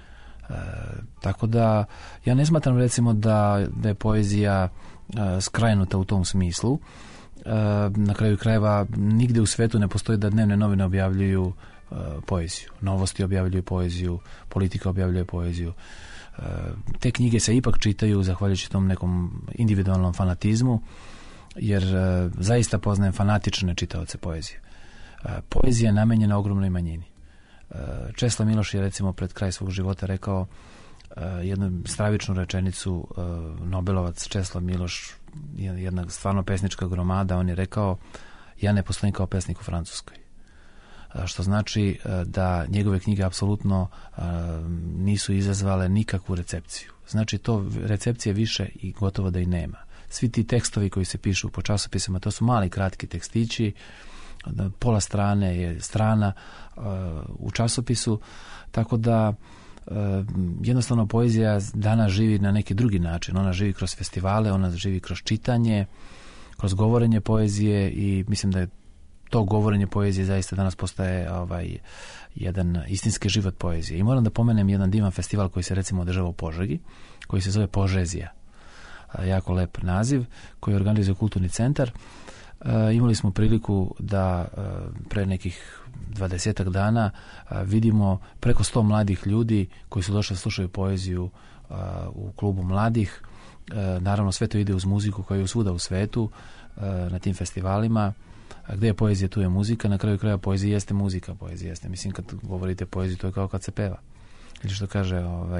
S6: Tako da ja ne smatram recimo da je poezija skrajnuta u tom smislu. Na kraju krajeva nigde u svetu ne postoji da dnevne novine objavljuju poeziju. Novosti objavljuju poeziju, politika objavljuje poeziju. Te knjige se ipak čitaju zahvaljujući tom nekom individualnom fanatizmu, jer zaista poznajem fanatične čitaoce poezije. Poezija je namenjena ogromnoj manjini. Česlav Miloš je recimo pred kraj svog života rekao jednu stravičnu rečenicu, Nobelovac Česlav Miloš, jedna stvarno pesnička gromada, on je rekao: ja ne postojim kao pesnik u Francuskoj. Što znači da njegove knjige apsolutno nisu izazvale nikakvu recepciju. Znači to recepcije više i gotovo da i nema. Svi ti tekstovi koji se pišu po časopisima, to su mali kratki tekstići, pola strane je strana u časopisu, tako da jednostavno poezija danas živi na neki drugi način. Ona živi kroz festivale, ona živi kroz čitanje, kroz govorenje poezije i mislim da je to govorenje poezije zaista danas postaje jedan istinski život poezije. I moram da pomenem jedan divan festival koji se recimo održava u Požegi, koji se zove Požezija. Jako lep naziv, koji organizuje Kulturni centar. Imali smo priliku da pre nekih 20 dana vidimo preko 100 mladih ljudi koji su došli da slušaju poeziju u klubu mladih. Naravno sve to ide uz muziku koja je svuda u svetu na tim festivalima. Gde je poezija, tu je muzika. Na kraju kraja poezija jeste muzika. Poezija jeste, mislim, kad govorite poeziju, to je kao kad se peva. Ili što kaže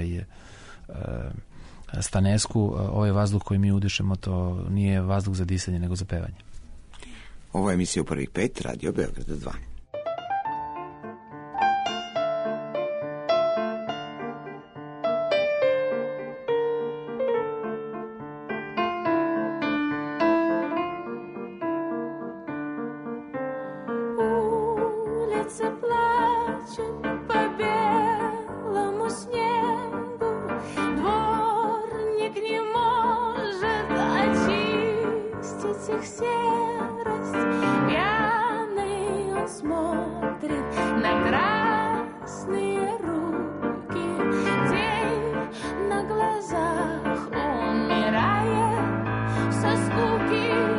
S6: Stanesku, ovaj vazduh koji mi udišemo, to nije vazduh za disanje, nego za pevanje.
S1: Ovo je emisija u prvih 5, Radio Beograd 2.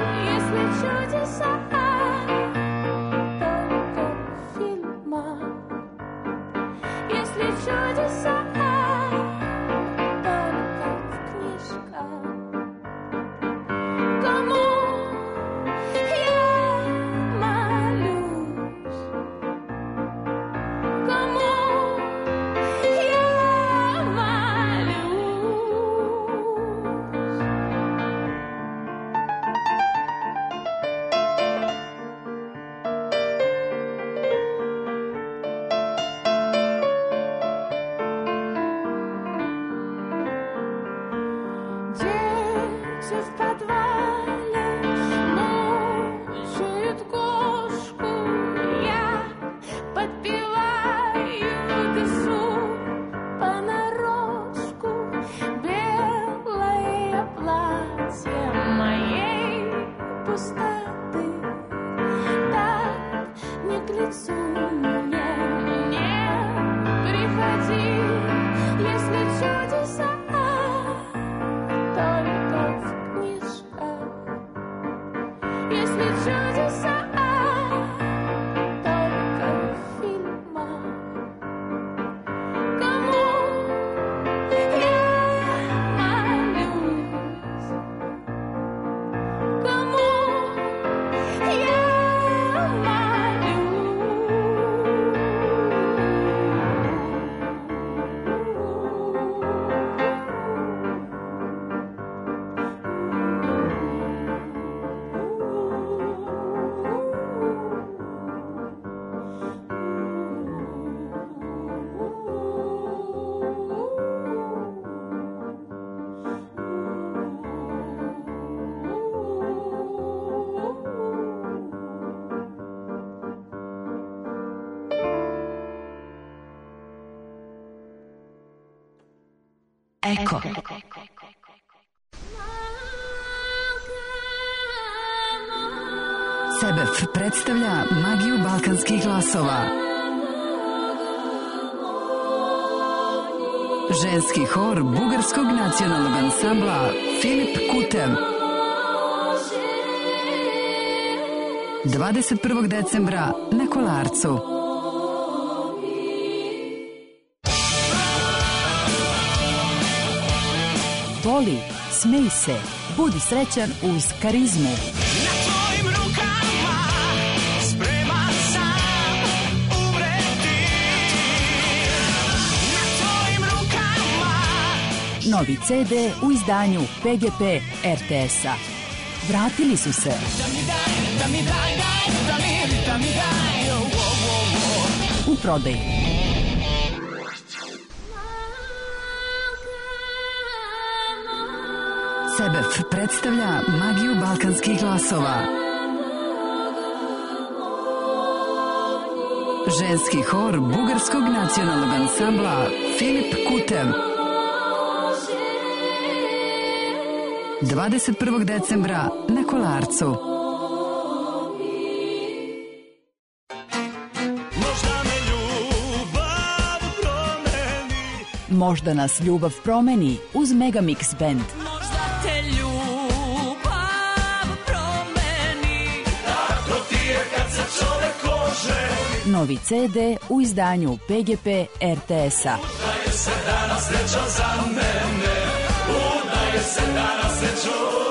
S9: Только фильма чудеса только в книжках. Кому я молюсь, кому я молюсь. Дети в подвале мучают кошку, я подпеваю песу понарошку. Белое платье моей пустоты так не к лицу мне, не приходи, если чудеса только в книжках, если чудеса только в фильмах. Кому я молюсь, кому я
S3: Eko. Sebef predstavlja magiju balkanskih glasova. Ženski hor bugarskog nacionalnog ansambla Filip Kutev. 21. decembra na Kolarcu. Voli, smej se, budi srećan uz karizmu.
S9: na tvojim rukama spreman sam umreti. Na tvojim rukama.
S3: Novi CD u izdanju PGP RTS-a. Vratili su se. U prodaji. Sebef predstavlja magiju balkanskih glasova. Ženski hor bugarskog nacionalnog ansambla Filip Kutev. 21. decembra na Kolarcu. Možda nas ljubav promeni uz Megamix Band.
S9: Možda te ljubav promeni. Tako ti je kad se čovek oženi.
S3: Novi CD u izdanju PGP RTS-a.
S9: Udaje se danas sreća za mene. Udaje se danas sreća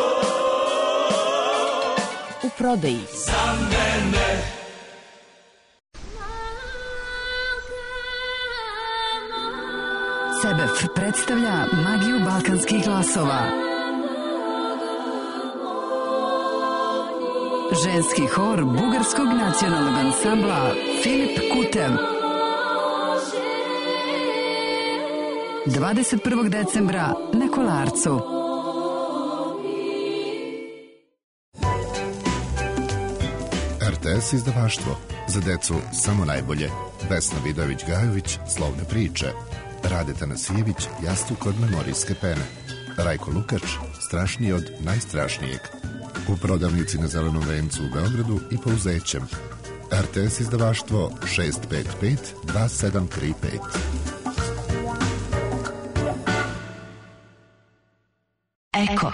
S3: U prodaji.
S9: za mene.
S3: Sebef predstavlja magiju balkanskih glasova. Ženski hor bugarskog nacionalnog ansambla Filip Kutev. 21. decembra na Kolarcu.
S10: RTS izdavaštvo. Za decu samo najbolje. Vesna Vidović-Gajović, Slovne priče. Rade Tanasijević, Jastuk od memorijske pene. Rajko Lukač, Strašniji od najstrašnijeg. U prodavnici na Zelenom vencu u Beogradu i po Uzećem. RTS izdavaštvo 655 2735.
S3: Eko.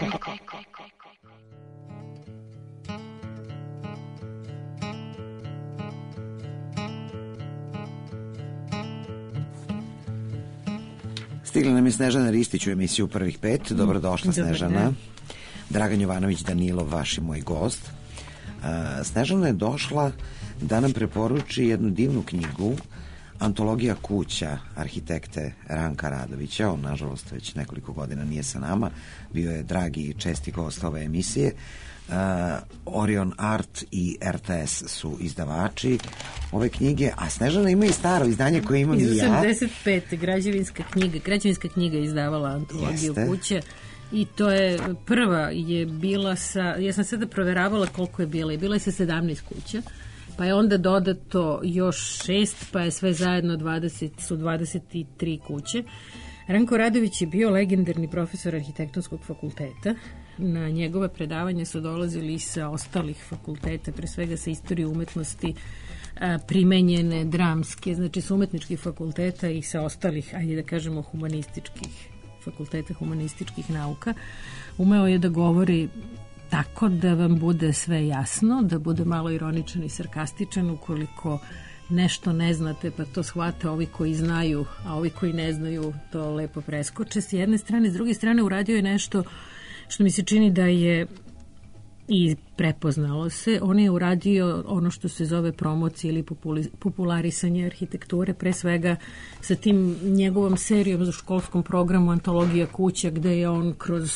S1: Stigla nam je Snežana Ristić u emisiju Prvih pet. Dobrodošla, Snežana.
S11: Dan.
S1: Dragan Jovanović Danilov, vaš i moj gost. Snežana je došla da nam preporuči jednu divnu knjigu, Antologija kuća arhitekte Ranka Radovića. On, nažalost, već nekoliko godina nije sa nama. Bio je dragi i česti gost ove emisije. Orion Art i RTS su izdavači ove knjige, a Snežana ima i staro izdanje koje imam i ja.
S11: Iz 85. Građevinska knjiga je izdavala Antologiju kuće. I to je prva je bila sa, ja sam sada proveravala koliko je bila je sa 17 kuća, pa je onda dodato još 6, pa je sve zajedno 23 kuće. Ranko Radović je bio legendarni profesor arhitektonskog fakulteta. Na njegove predavanje su dolazili sa ostalih fakulteta, pre svega sa istorije umetnosti, primenjene, dramske, znači sa umetničkih fakulteta i sa ostalih, ajde da kažemo, humanističkih fakulteta, humanističkih nauka. Umeo je da govori tako da vam bude sve jasno, da bude malo ironičan i sarkastičan, ukoliko nešto ne znate, pa to shvate ovi koji znaju, a ovi koji ne znaju to lepo preskoče s jedne strane. S druge strane uradio je nešto što mi se čini da je i prepoznalo se. On je uradio ono što se zove promocija ili popularisanje arhitekture, pre svega sa tim njegovom serijom za školskom programu Antologija kuća, gde je on kroz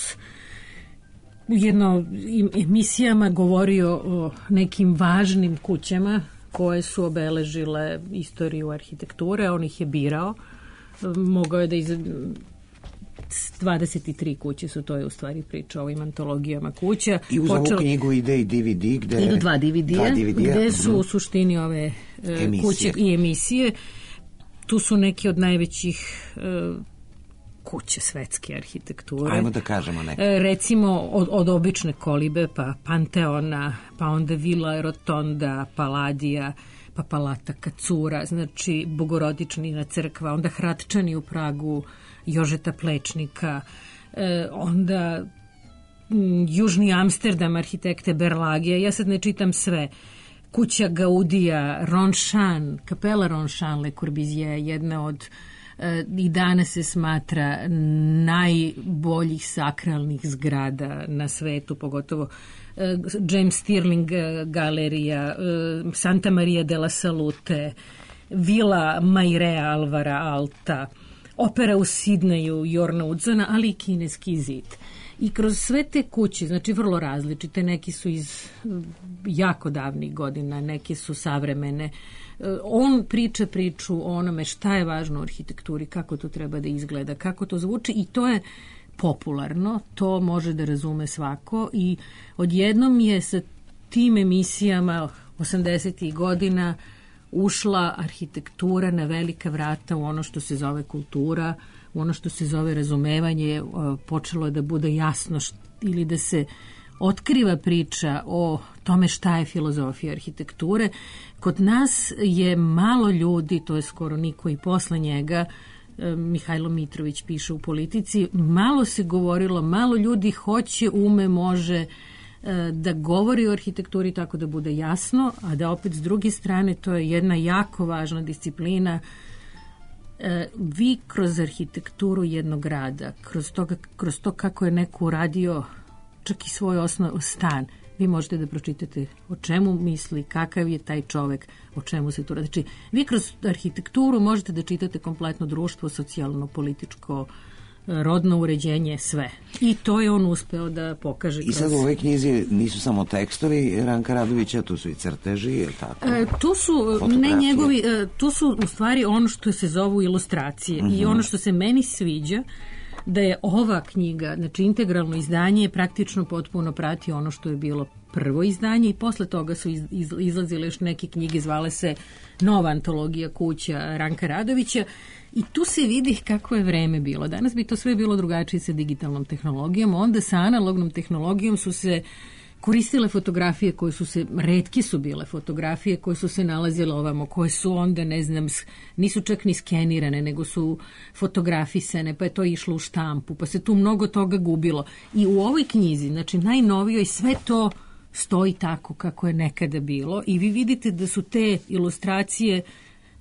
S11: emisijama govorio o nekim važnim kućama koje su obeležile istoriju arhitekture. On ih je birao. Mogao je da 23 kuće su, to je u stvari priča o ovim antologijama kuća.
S1: I uz ovu knjigu ide i DVD,
S11: idu dva DVD-a, gde su u suštini ove kuće i emisije. Tu su neki od najvećih kuće svetske arhitekture.
S1: Ajmo da kažemo neke.
S11: Recimo od obične kolibe, pa Panteona, pa onda Vila Rotonda, Paladija, pa Palata Kacura, znači Bogorodičnina crkva, onda Hradčani u Pragu, Jožeta Plečnika, onda Južni Amsterdam arhitekte Berlagija, ja sad ne čitam sve, kuća Gaudija, Ronšan, kapela Ronšan Le Corbusier, jedna od i danas se smatra najboljih sakralnih zgrada na svetu, pogotovo James Stirling galerija, Santa Maria della Salute, Vila Mairea Alvara Alta, opera u Sidneju Jorna Udzona, ali i kineski zid. I kroz sve te kuće, znači vrlo različite, neki su iz jako davnih godina, neki su savremene. On priča priču o onome šta je važno u arhitekturi, kako to treba da izgleda, kako to zvuči, i to je popularno, to može da razume svako, i odjednom je sa tim emisijama 80. godina ušla arhitektura na velika vrata u ono što se zove kultura, u ono što se zove razumevanje. Počelo je da bude jasno ili da se otkriva priča o tome šta je filozofija arhitekture. Kod nas je malo ljudi, to je skoro niko i posle njega, Mihajlo Mitrović piše u Politici, malo se govorilo, malo ljudi hoće, ume, može da govori o arhitekturi tako da bude jasno, a da opet s druge strane to je jedna jako važna disciplina. Vi kroz arhitekturu jednog grada, kroz to kako je neko uradio čak i svoj stan, vi možete da pročitate o čemu misli, kakav je taj čovek, o čemu se tu radi. Znači, vi kroz arhitekturu možete da čitate kompletno društvo, socijalno, političko, rodno uređenje, sve. I to je on uspeo da pokaže.
S1: I sad u ovoj knjizi nisu samo tekstovi Ranka Radovića, tu su i crteži, je li tako?
S11: Tu su, ne njegovi, tu su u stvari ono što se zovu ilustracije. I ono što se meni sviđa, da je ova knjiga, znači integralno izdanje, praktično potpuno prati ono što je bilo prvo izdanje, i posle toga su izlazile još neke knjige, zvale se Nova antologija kuća Ranka Radovića, i tu se vidi kako je vreme bilo. Danas bi to sve bilo drugačije sa digitalnom tehnologijom, onda sa analognom tehnologijom su se koristile fotografije koje su se, retke su bile fotografije koje su se nalazile ovamo, koje su onda, ne znam, nisu čak ni skenirane, nego su fotografisane, pa je to išlo u štampu, pa se tu mnogo toga gubilo. I u ovoj knjizi, znači najnovijoj, sve to stoji tako kako je nekada bilo, i vi vidite da su te ilustracije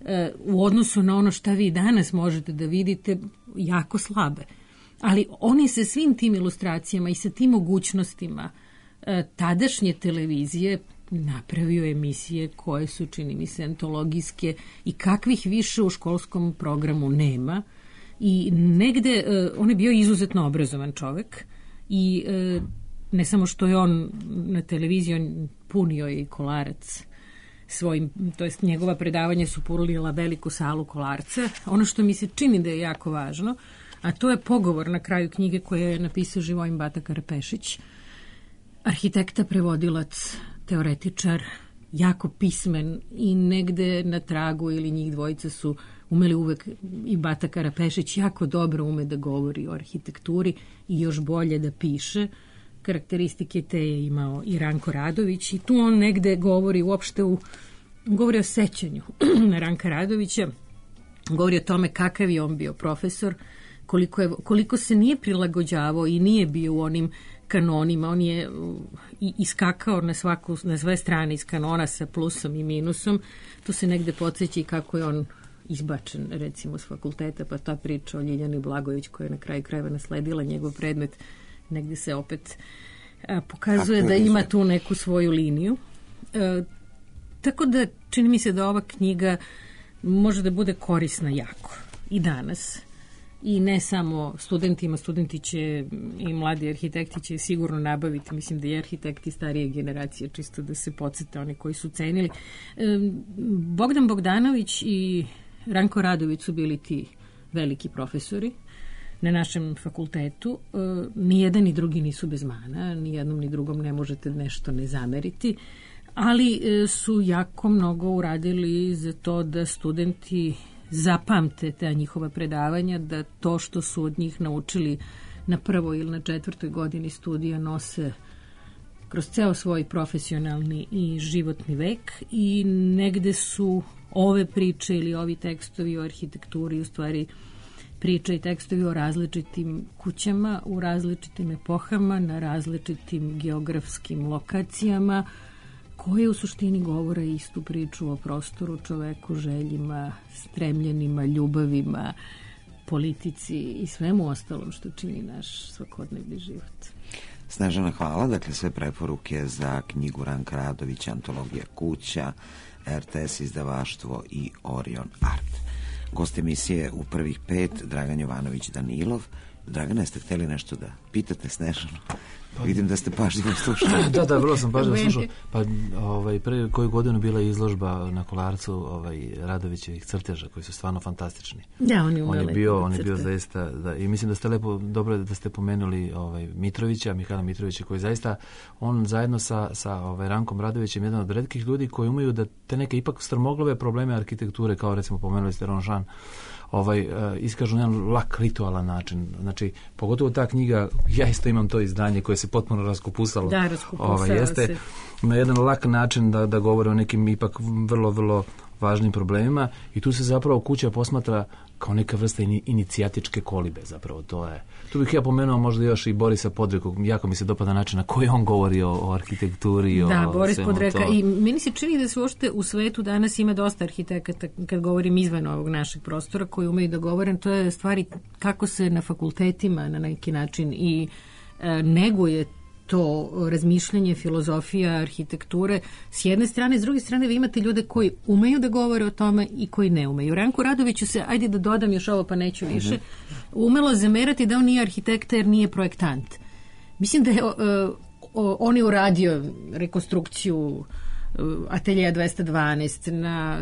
S11: u odnosu na ono šta vi danas možete da vidite jako slabe. Ali oni sa svim tim ilustracijama i sa tim mogućnostima tadašnje televizije napravio emisije koje su, čini mi se, antologijske i kakvih više u školskom programu nema. I negde, on je bio izuzetno obrazovan čovek i ne samo što je on na televiziji, on punio i Kolarac svojim, to jest njegova predavanja su punila veliku salu Kolarca. Ono što mi se čini da je jako važno, a to je pogovor na kraju knjige koje je napisao Živojin Bata Karapešić, arhitekta, prevodilac, teoretičar, jako pismen i negde na tragu ili njih dvojica su umeli uvek, i Bata Karapešić jako dobro ume da govori o arhitekturi i još bolje da piše. Karakteristike te je imao i Ranko Radović i tu on negde govori uopšte govori o sećanju na Ranka Radovića, govori o tome kakav je on bio profesor, koliko se nije prilagođavao i nije bio u onim kanonima, on je iskakao na sve strane iz kanona sa plusom i minusom. Tu se negde podsjeća i kako je on izbačen recimo s fakulteta, pa ta priča o Ljiljani Blagojević koja je na kraju krajeva nasledila njegov predmet, negde se opet pokazuje da ima tu neku svoju liniju. Tako da čini mi se da ova knjiga može da bude korisna jako i danas. I ne samo studentima, studenti će i mladi arhitekti će sigurno nabaviti, mislim da i arhitekti starije generacije, čisto da se podsjete oni koji su cenili. Bogdan Bogdanović i Ranko Radović su bili ti veliki profesori na našem fakultetu. Ni jedan ni drugi nisu bez mana, ni jednom ni drugom ne možete nešto ne zameriti, ali su jako mnogo uradili za to da studenti zapamte ta njihova predavanja, da to što su od njih naučili na prvoj ili na 4. godini studija nose kroz ceo svoj profesionalni i životni vek i negde su ove priče ili ovi tekstovi o arhitekturi u stvari priče i tekstovi o različitim kućama, u različitim epohama, na različitim geografskim lokacijama, koje u suštini govore istu priču o prostoru, čoveku, željima, stremljenima, ljubavima, politici i svemu ostalom što čini naš svakodnevni život.
S1: Snežana, hvala. Dakle, sve preporuke za knjigu Ranka Radovića, Antologija kuća, RTS izdavaštvo i Orion Art. Gost emisije u prvih 5, Dragan Jovanović Danilov. Dragana, jeste hteli nešto da pitate Snežanu? Vidim da ste pažljivo slušali.
S6: Da, vrlo sam pažljivo slušao. Pa pre koju godinu bila je izložba na Kolarcu Radovićevih crteža koji su stvarno fantastični.
S11: Da, on je
S6: bio zaista, i mislim da ste lepo, dobro da ste pomenuli Mihajla Mitrovića, koji zaista, on zajedno sa Rankom Radovićem jedan od retkih ljudi koji umeju da te neke ipak strmoglave probleme arhitekture, kao recimo pomenuli ste Ronšan, iskažu na jedan lak, ritualan način. Znači, pogotovo ta knjiga, ja isto imam to izdanje koje se potpuno raskupusalo.
S11: Da, raskupusalo
S6: jeste
S11: se.
S6: Na jedan lak način da govore o nekim ipak vrlo, vrlo važnim problemima i tu se zapravo kuća posmatra kao neka vrsta inicijatičke kolibe, zapravo to je. Tu bih ja pomenuo možda još i Borisa Podrekog, jako mi se dopada način na koji on govori o arhitekturi.
S11: Da, Boris Podreka. I meni se čini da se uopšte u svetu danas ima dosta arhitekata, kad govorim izvan ovog našeg prostora, koji umeju da govore, to je stvari kako se na fakultetima na neki način i neguje to razmišljanje, filozofija, arhitekture s jedne strane, s druge strane vi imate ljude koji umeju da govore o tome i koji ne umeju. Ranku Radoviću se, ajde da dodam još ovo pa neću više, umelo zamerati da on nije arhitekta jer nije projektant. Mislim da je on je uradio rekonstrukciju Ateljeja 212, na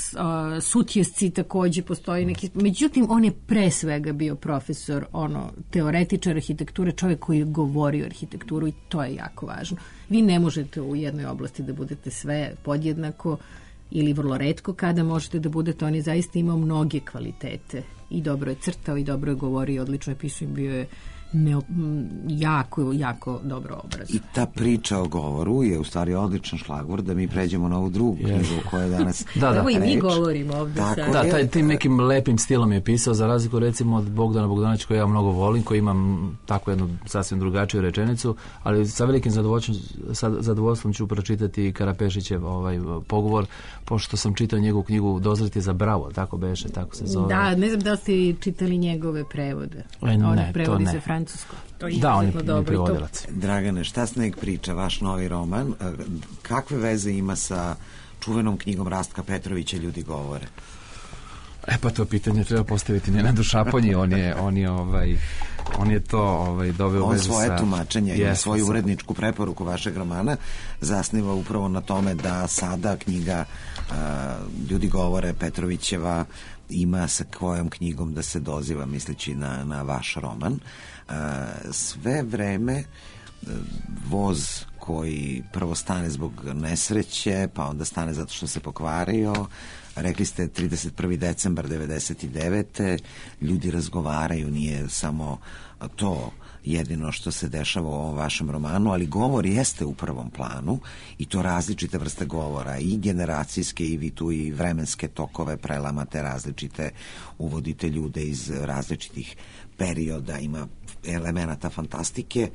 S11: Sutjesci takođe postoji neki, međutim on je pre svega bio profesor, teoretičar arhitekture, čovjek koji je govorio o arhitekturu i to je jako važno. Vi ne možete u jednoj oblasti da budete sve podjednako ili vrlo retko kada možete da budete, on je zaista imao mnoge kvalitete i dobro je crtao i dobro je govorio, odlično je pisao i bio je jako dobro obrazuje.
S1: I ta priča o govoru je u stvari odličan šlagvor da mi pređemo na ovu drugu knjigu koja je danas
S11: Evo i mi govorimo ovdje sad.
S6: Tim nekim lepim stilom je pisao, za razliku recimo od Bogdana Bogdanovića koja ja mnogo volim, koji imam takvu jednu sasvim drugačiju rečenicu, ali sa velikim zadovoljstvom ću pročitati Karapešićev pogovor, pošto sam čitao njegovu knjigu Dozreti za bravo, tako beše, tako se zove.
S11: Da, ne znam da ste čitali njegove prevode.
S6: Ne,
S11: prevodi
S6: to
S11: se
S6: ne.
S11: Francusko.
S6: Da, on je prevodilac.
S1: Dragane, šta Sneg priča, vaš novi roman, kakve veze ima sa čuvenom knjigom Rastka Petrovića Ljudi govore?
S6: Pa to pitanje treba postaviti Nenadu Šaponji, on je to doveo vezu sa...
S1: On svoje tumačenje i svoju uredničku preporuku vašeg romana zasniva upravo na tome da sada knjiga Ljudi govore Petrovićeva ima sa kojom knjigom da se doziva, misleći na vaš roman. Sve vreme voz koji prvo stane zbog nesreće, pa onda stane zato što se pokvario. Rekli ste 31. decembar 99. Ljudi razgovaraju, nije samo to jedino što se dešava u ovom vašem romanu, ali govor jeste u prvom planu i to različite vrste govora, i generacijske, i vi tu i vremenske tokove prelamate različite, uvodite ljude iz različitih perioda, ima elemenata fantastike.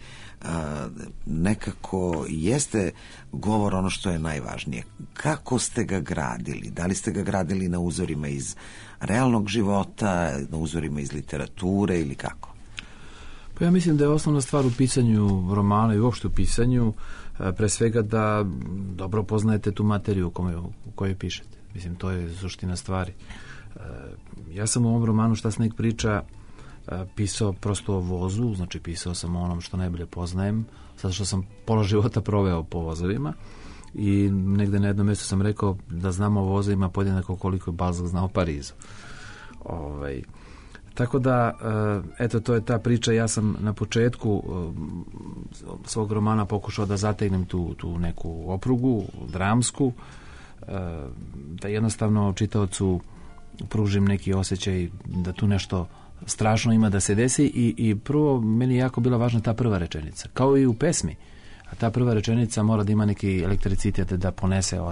S1: Nekako jeste govor ono što je najvažnije. Kako ste ga gradili? Da li ste ga gradili na uzorima iz realnog života, na uzorima iz literature ili kako?
S6: Pa ja mislim da je osnovna stvar u pisanju romana i uopšte u pisanju pre svega da dobro poznajete tu materiju u kojoj pišete. Mislim, to je suština stvari. Ja sam u ovom romanu Šta Sneg priča pisao prosto o vozu, znači pisao sam o onom što najbolje poznajem, zato što sam pola života proveo po vozovima i negde na jednom mjestu sam rekao da znamo o vozovima podjednako koliko je Balzac znao o Parizu. Tako da, eto, to je ta priča. Ja sam na početku svog romana pokušao da zategnem tu neku oprugu, dramsku, da jednostavno čitaocu pružim neki osjećaj da tu nešto strašno ima da se desi i prvo meni je jako bila važna ta prva rečenica, kao i u pesmi. A ta prva rečenica mora da ima neki elektricitet da ponese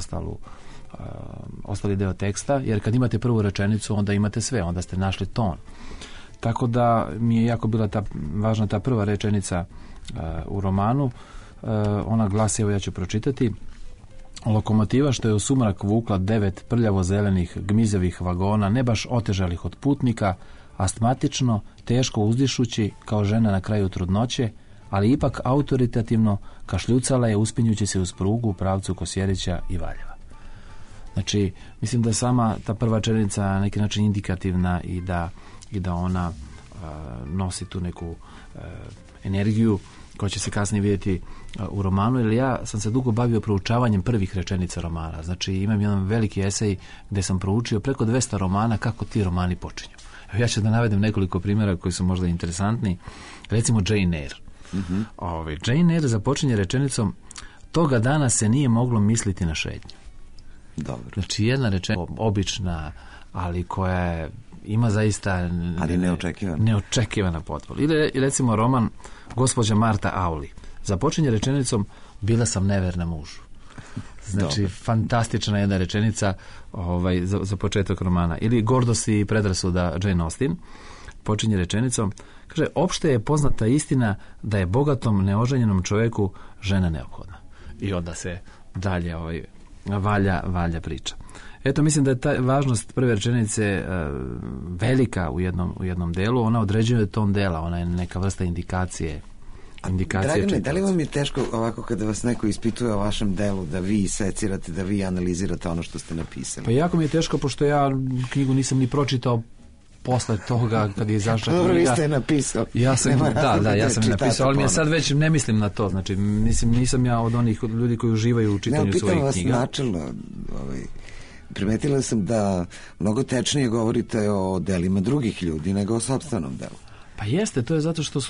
S6: ostali deo teksta, jer kad imate prvu rečenicu onda imate sve, onda ste našli ton. Tako da mi je jako bila važna ta prva rečenica u romanu. Ona glasi, evo ja ću pročitati: lokomotiva što je u sumrak vukla 9 prljavo zelenih gmizavih vagona, ne baš otežalih od putnika, astmatično, teško uzdišući kao žena na kraju trudnoće, ali ipak autoritativno kašljucala je uspinjući se uz prugu u pravcu Kosjerića i Valjeva. Znači, mislim da je sama ta prva rečenica na neki način indikativna i da ona nosi tu neku energiju koja će se kasnije vidjeti u romanu, jer ja sam se dugo bavio proučavanjem prvih rečenica romana. Znači, imam jedan veliki esej gdje sam proučio preko 200 romana kako ti romani počinju. Ja ću da navedem nekoliko primjera koji su možda interesantni. Recimo Jane Eyre. Jane Eyre započinje rečenicom: toga dana se nije moglo misliti na šetnju.
S1: Dobro.
S6: Znači jedna rečenica obična, ali koja ima zaista neočekivana potporu. Ili recimo roman Gospođa Marta Auli započinje rečenicom: bila sam neverna mužu. Znači, fantastična jedna rečenica za početak romana. Ili Gordost i predrasuda Jane Austen počinje rečenicom, kaže: opšte je poznata istina da je bogatom neoženjenom čovjeku žena neophodna. I onda se dalje valja priča. Eto, mislim da je ta važnost prve rečenice velika u jednom delu. Ona određuje ton dela, ona je neka vrsta indikacije.
S1: Dragane, da li vam je teško ovako kada vas neko ispituje o vašem delu, da vi secirate, da vi analizirate ono što ste napisali?
S6: Pa jako mi je teško, pošto ja knjigu nisam ni pročitao posle toga kad je izašla knjiga.
S1: Dobro, vi ste je napisao.
S6: Ja sam je napisao, ali ja sad već ne mislim na to. Znači, nisam ja od onih ljudi koji uživaju u čitanju svojih knjiga.
S1: Pitam vas načelno, primetila sam da mnogo tečnije govorite o delima drugih ljudi nego o sopstvenom delu.
S6: Pa jeste, to je zato što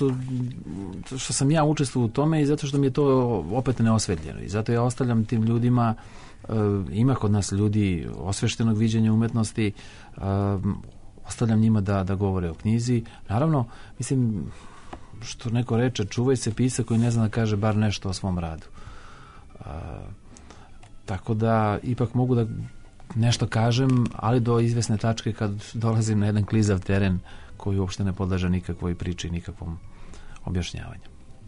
S6: sam ja učestvovao u tome i zato što mi je to opet neosvetljeno. I zato ja ostavljam tim ljudima, ima kod nas ljudi osveštenog viđenja umetnosti, ostavljam njima da govore o knjizi. Naravno, mislim, što neko reče, čuvaj se pisa koji ne zna da kaže bar nešto o svom radu. Tako da ipak mogu da nešto kažem, ali do izvesne tačke kad dolazim na jedan klizav teren koji uopšte ne podleže nikakvoj priči, nikakvom objašnjavanju.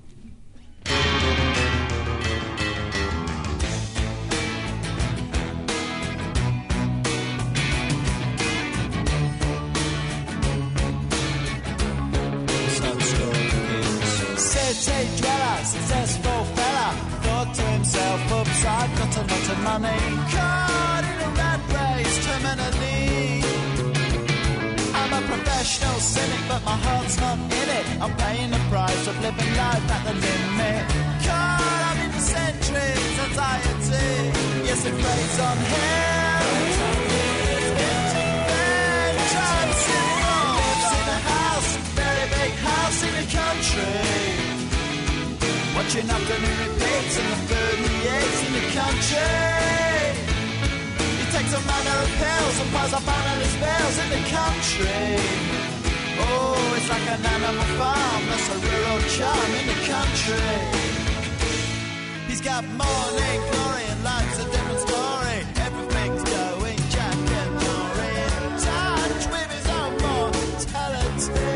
S12: Successful fella thought to himself, oops, I've got a lot of money. Caught in a rat race terminally. I'm a professional cynic, but my heart's not in it. I'm paying the price of living life at the limit. Caught up in centuries, anxiety. Yes, it preys on him. Empty bed, trying simple. Lives in a house, very big house in the country. Watching afternoon repeats and the food he eats in the country. He takes a manner of pills and piles up analyst bills in the country. Oh, it's like an animal farm, that's a rural charm in the country. He's got morning glory and life's a different story. Everything's going Jack and Jory in touch with his own mortality.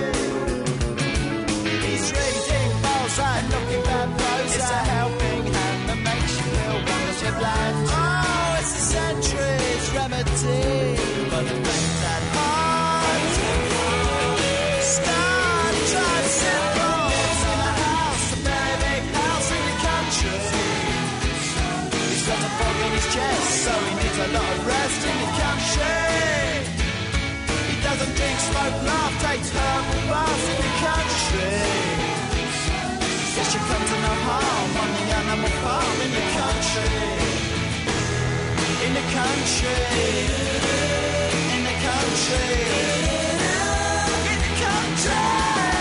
S12: He's reading and looking bad prose. It's a helping hand that makes you feel wonderfully blind. Oh, it's a century's remedy, but it brings that heart. Start trying simple. Lives in a house, a very big house in the country. He's got a fog in his chest, so he needs a lot of rest in the country. He doesn't drink, smoke, laugh, takes herbal baths in the country. Guess you come to no harm on the animal farm in the country. In the country. In the country. In the country.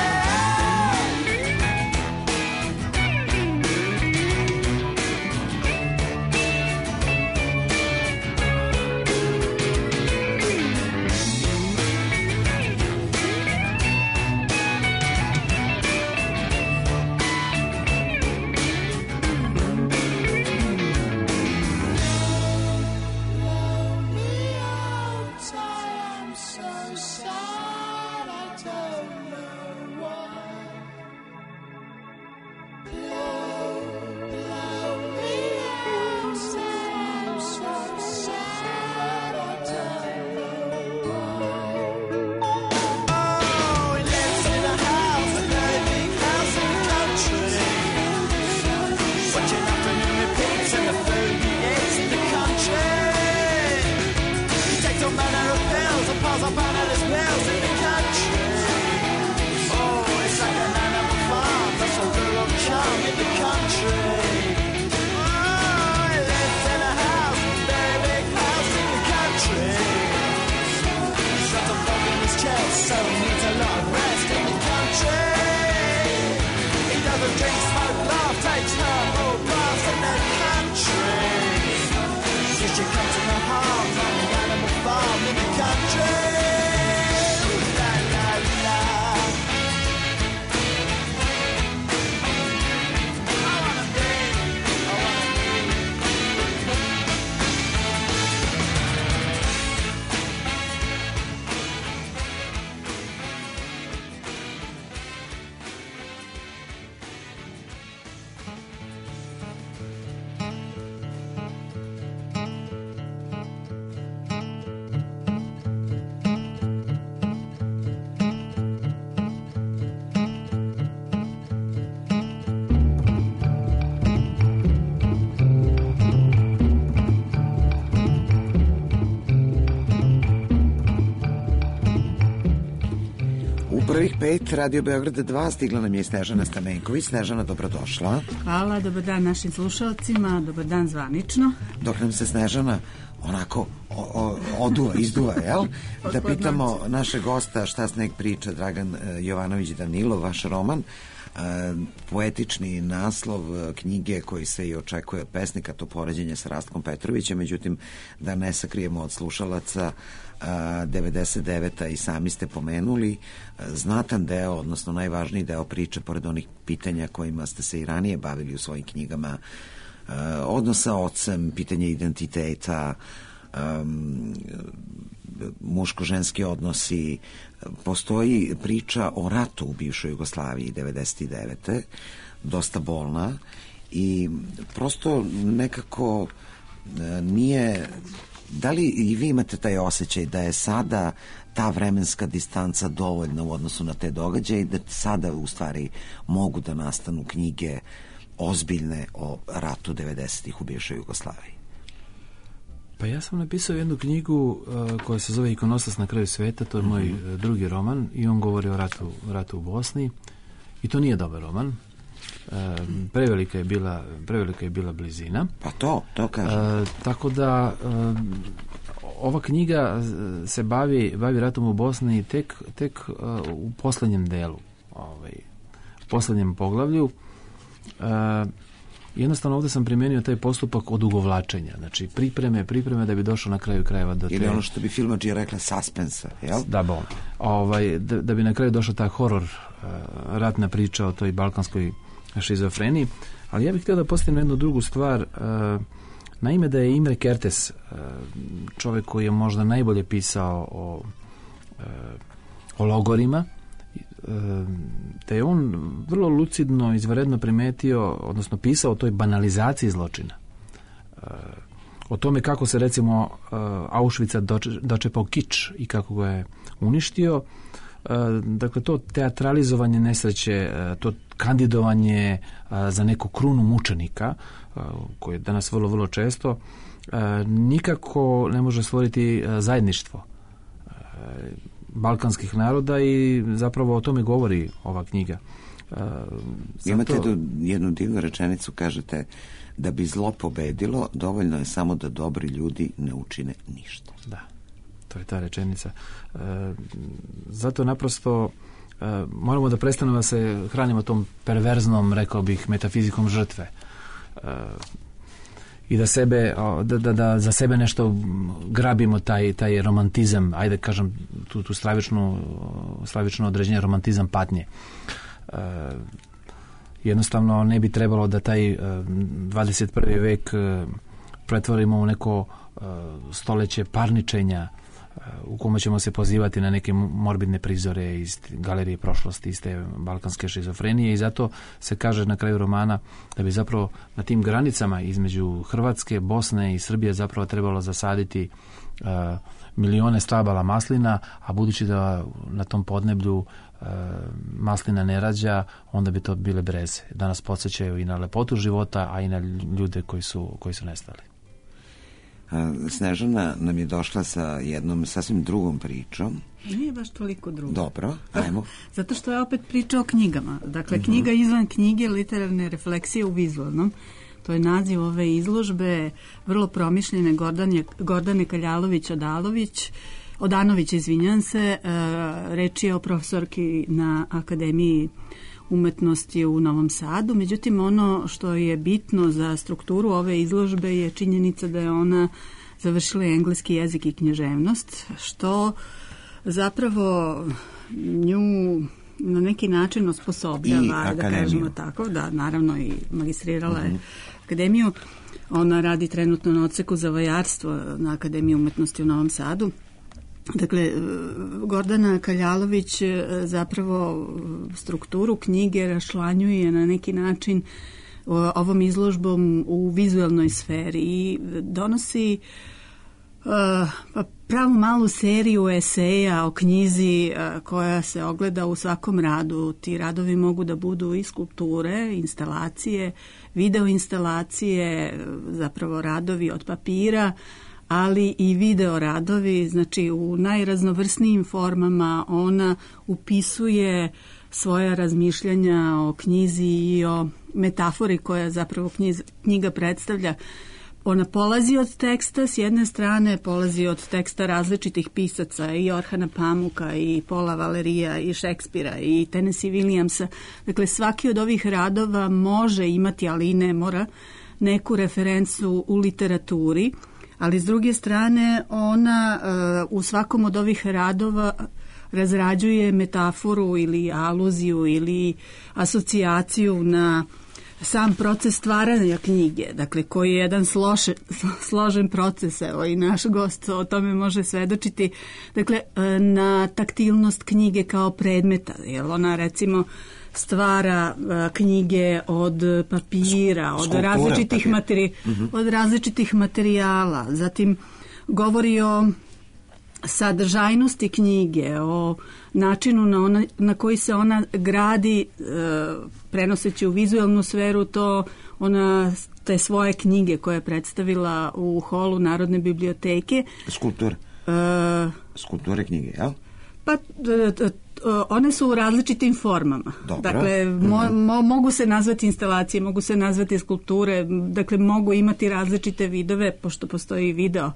S1: Prvih 5, Radio Beograd 2, stigla nam je Snežana Stamenković. Snežana, dobrodošla.
S13: Hvala, dobar dan našim slušalcima, dobar dan zvanično.
S1: Dok nam se Snežana onako izduva, jel? Da pitamo naše gosta Šta sneg priča, Dragan Jovanović Danilov, vaš roman. poetični naslov knjige koji se i očekuje od pesnika, to poređenje sa Rastkom Petrovićem, međutim da ne sakrijemo od slušalaca, 99. i sami ste pomenuli, znatan deo, odnosno najvažniji deo priče, pored onih pitanja kojima ste se i ranije bavili u svojim knjigama, odnos sa ocem, pitanje identiteta, muško-ženski odnosi, postoji priča o ratu u bivšoj Jugoslaviji 99. dosta bolna i prosto nekako nije. Da li i vi imate taj osjećaj da je sada ta vremenska distanca dovoljna u odnosu na te događaje i da sada u stvari mogu da nastanu knjige ozbiljne o ratu 90-ih u bivšoj Jugoslaviji?
S6: Pa ja sam napisao jednu knjigu koja se zove Ikonostas na kraju sveta, to je moj drugi roman i on govori o ratu u Bosni i to nije dobar roman. Prevelika je bila blizina.
S1: Pa to kažem.
S6: Tako da ova knjiga se bavi ratom u Bosni tek u posljednjem delu, u posljednjem poglavlju. Jednostavno ovdje sam primenio taj postupak odugovlačenja, znači pripreme da bi došao na kraju krajeva do te...
S1: Ili ono što bi filmađija rekla suspensa, jel?
S6: Da bi na kraju došao ta horor ratna priča o toj balkanskoj šizofreniji, ali ja bih htio da postavim jednu drugu stvar. Naime, da je Imre Kertész, čovjek koji je možda najbolje pisao o logorima, da je on vrlo lucidno, izvanredno primetio, odnosno pisao o toj banalizaciji zločina. O tome kako se recimo Auschwitza dočepao kič i kako ga je uništio. Dakle, to teatralizovanje nesreće, to kandidovanje za neku krunu mučenika, koje je danas vrlo, vrlo često, nikako ne može stvoriti zajedništvo balkanskih naroda i zapravo o tome govori ova knjiga.
S1: Imate jednu divnu rečenicu, kažete da bi zlo pobedilo, dovoljno je samo da dobri ljudi ne učine ništa.
S6: Da, to je ta rečenica. Zato naprosto moramo da prestanemo da se hranimo tom perverznom, rekao bih, metafizikom žrtve. I da sebe, da za sebe nešto grabimo taj romantizam, ajde kažem tu stravično određenje, romantizam patnje. Jednostavno ne bi trebalo da taj 21. vek pretvorimo u neko stoleće parničenja u kome ćemo se pozivati na neke morbidne prizore iz galerije prošlosti, iz te balkanske šizofrenije, i zato se kaže na kraju romana da bi zapravo na tim granicama između Hrvatske, Bosne i Srbije zapravo trebalo zasaditi milione stabala maslina, a budući da na tom podneblju maslina ne rađa, onda bi to bile breze. Da nas podsjećaju i na lepotu života, a i na ljude koji su nestali.
S1: Snežana nam je došla sa jednom sasvim drugom pričom.
S13: Nije baš toliko drugo.
S1: Dobro, ajmo.
S13: Zato što je opet priča o knjigama. Dakle, knjiga izvan knjige, literarne refleksije u vizualnom. To je naziv ove izložbe, vrlo promišljene Gordane Odanović, izvinjam se. Reč je o profesorki na Akademiji umetnosti u Novom Sadu. Međutim, ono što je bitno za strukturu ove izložbe je činjenica da je ona završila engleski jezik i književnost, što zapravo nju na neki način osposobljava, da kažemo tako, da, naravno i magistrirala je akademiju. Ona radi trenutno na odseku za vajarstvo na Akademiji umetnosti u Novom Sadu. Dakle, Gordana Kaljalović zapravo strukturu knjige raščlanjuje na neki način ovom izložbom u vizualnoj sferi i donosi pravu malu seriju eseja o knjizi koja se ogleda u svakom radu. Ti radovi mogu da budu i skulpture, instalacije, video instalacije, zapravo radovi od papira, ali i video radovi, znači u najraznovrsnijim formama ona upisuje svoja razmišljanja o knjizi i o metafori koja zapravo knjiga predstavlja. ona polazi od teksta, s jedne strane polazi od teksta različitih pisaca, i Orhana Pamuka, i Paula Valerija, i Šekspira, i Tennessee Williamsa. Dakle, svaki od ovih radova može imati, ali i ne mora, neku referencu u literaturi, ali s druge strane ona u svakom od ovih radova razrađuje metaforu ili aluziju ili asocijaciju na sam proces stvaranja knjige, dakle koji je jedan složen proces, evo i naš gost o tome može svedočiti, dakle na taktilnost knjige kao predmeta, jer ona recimo stvara knjige od papira, od različitih materijala, zatim govori o sadržajnosti knjige, o načinu na koji se ona gradi, prenoseći u vizualnu sferu te svoje knjige koje je predstavila u holu Narodne biblioteke.
S1: Skulpture knjige, jel?
S13: Pa one su u različitim formama.
S1: Dobro.
S13: Dakle, mogu se nazvati instalacije, mogu se nazvati skulpture, dakle mogu imati različite vidove, pošto postoji video.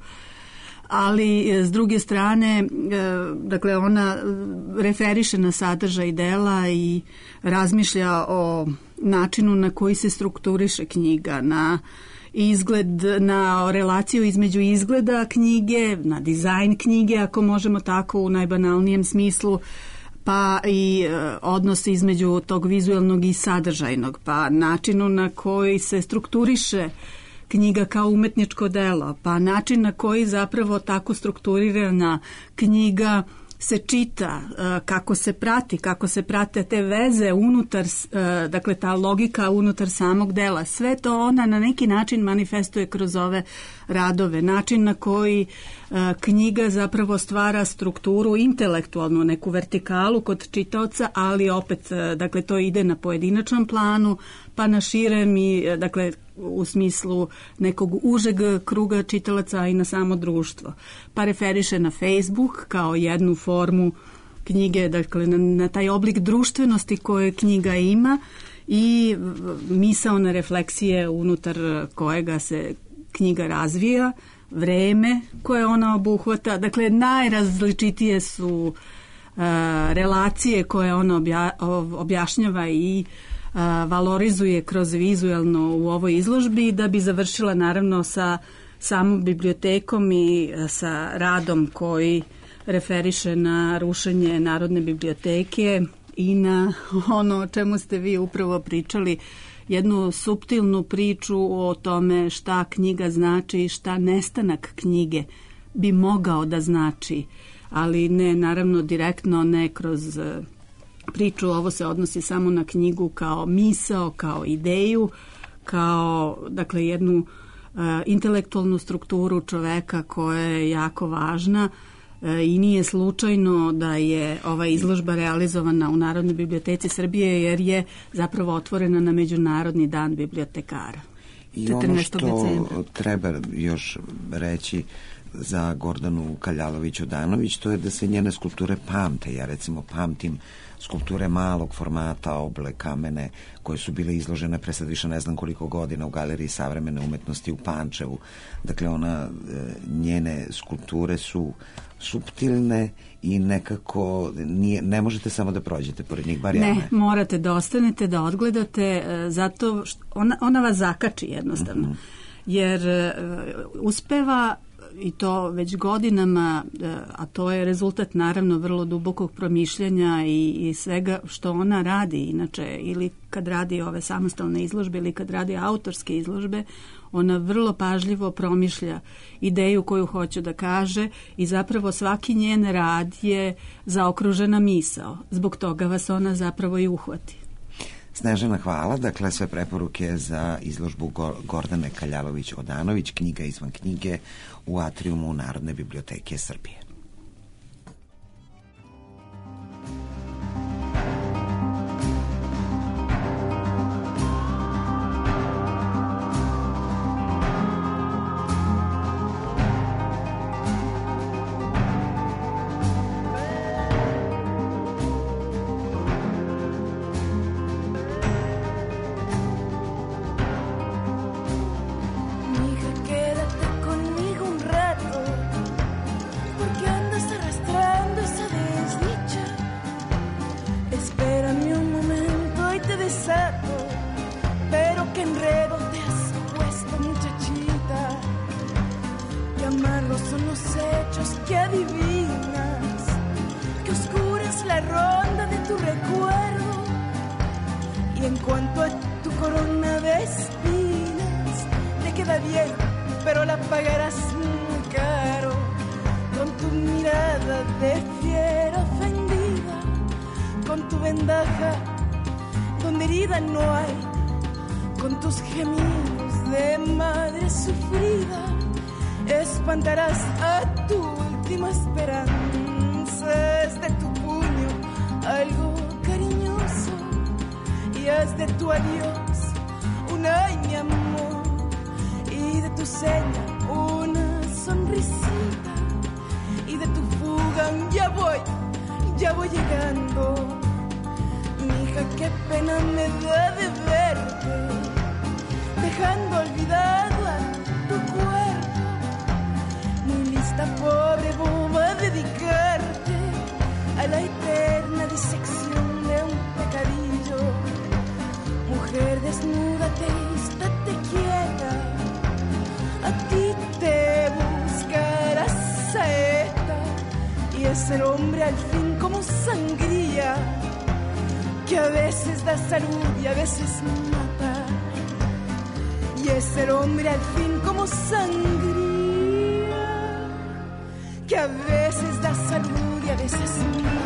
S13: Ali s druge strane, dakle ona referiše na sadržaj dela i razmišlja o načinu na koji se strukturiše knjiga, na izgled, na relaciju između izgleda knjige, na dizajn knjige, ako možemo tako u najbanalnijem smislu, pa i odnos između tog vizualnog i sadržajnog, pa načinu na koji se strukturiše knjiga kao umetničko delo, pa način na koji zapravo tako strukturirana knjiga se čita, kako se prate te veze unutar, dakle ta logika unutar samog dela. Sve to ona na neki način manifestuje kroz ove radove. Način na koji knjiga zapravo stvara strukturu intelektualnu, neku vertikalu kod čitaoca, ali opet, dakle, to ide na pojedinačnom planu, pa na širem i, dakle, u smislu nekog užeg kruga čitalaca i na samo društvo. Pa referiše na Facebook kao jednu formu knjige, dakle, na taj oblik društvenosti koje knjiga ima i misaone refleksije unutar kojega se knjiga razvija, vreme koje ona obuhvata. Dakle, najrazličitije su relacije koje ona objašnjava i valorizuje kroz vizualno u ovoj izložbi, da bi završila naravno sa samom bibliotekom i sa radom koji referiše na rušenje Narodne biblioteke i na ono o čemu ste vi upravo pričali, jednu suptilnu priču o tome šta knjiga znači i šta nestanak knjige bi mogao da znači, ali ne naravno direktno, ne kroz priču. Ovo se odnosi samo na knjigu kao misao, kao ideju, kao, dakle, jednu intelektualnu strukturu čoveka koja je jako važna i nije slučajno da je ova izložba realizovana u Narodnoj biblioteci Srbije, jer je zapravo otvorena na Međunarodni dan bibliotekara.
S1: I ono što treba još reći za Gordanu Kaljalović-Odanović, to je da se njene skulpture pamte. Ja recimo pamtim skulpture malog formata, oble, kamene, koje su bile izložene pre sad više ne znam koliko godina u Galeriji savremene umetnosti u Pančevu. Dakle, njene skulpture su suptilne i nekako ne možete samo da prođete pored njih, bar ja ne.
S13: Ne, morate da ostanete, da odgledate, zato što ona vas zakači jednostavno. Jer uspeva, i to već godinama, a to je rezultat naravno vrlo dubokog promišljanja i svega što ona radi inače, ili kad radi ove samostalne izložbe ili kad radi autorske izložbe, ona vrlo pažljivo promišlja ideju koju hoće da kaže i zapravo svaki njen rad je zaokružena misao. Zbog toga vas ona zapravo i uhvati.
S1: Snežana, hvala. Dakle, sve preporuke za izložbu Gordane Kaljalović-Odanović, knjiga izvan knjige, u atriumu Narodne biblioteke Srbije.
S14: Nikad en cuanto a tu corona de espinas, te queda bien, pero la pagarás muy caro. Con tu mirada de fiera ofendida, con tu vendaja donde herida no hay, con tus gemidos de madre sufrida, espantarás a tu última esperanza. Es de tu puño algo cariñoso y haz de tu adiós un ay mi amor, y de tu seña una sonrisita, y de tu fuga un ya voy llegando. Mija, qué pena me da de verte, dejando olvidada tu cuerpo. Muy lista, pobre boba, a dedicarte a la eterna disección de un pecadillo. Mujer, desnúdate y estate quieta, a ti te buscará saeta, y es el hombre al fin como sangría, que a veces da salud y a veces mata. Y es el hombre al fin como sangría, que a veces da salud y a veces mata.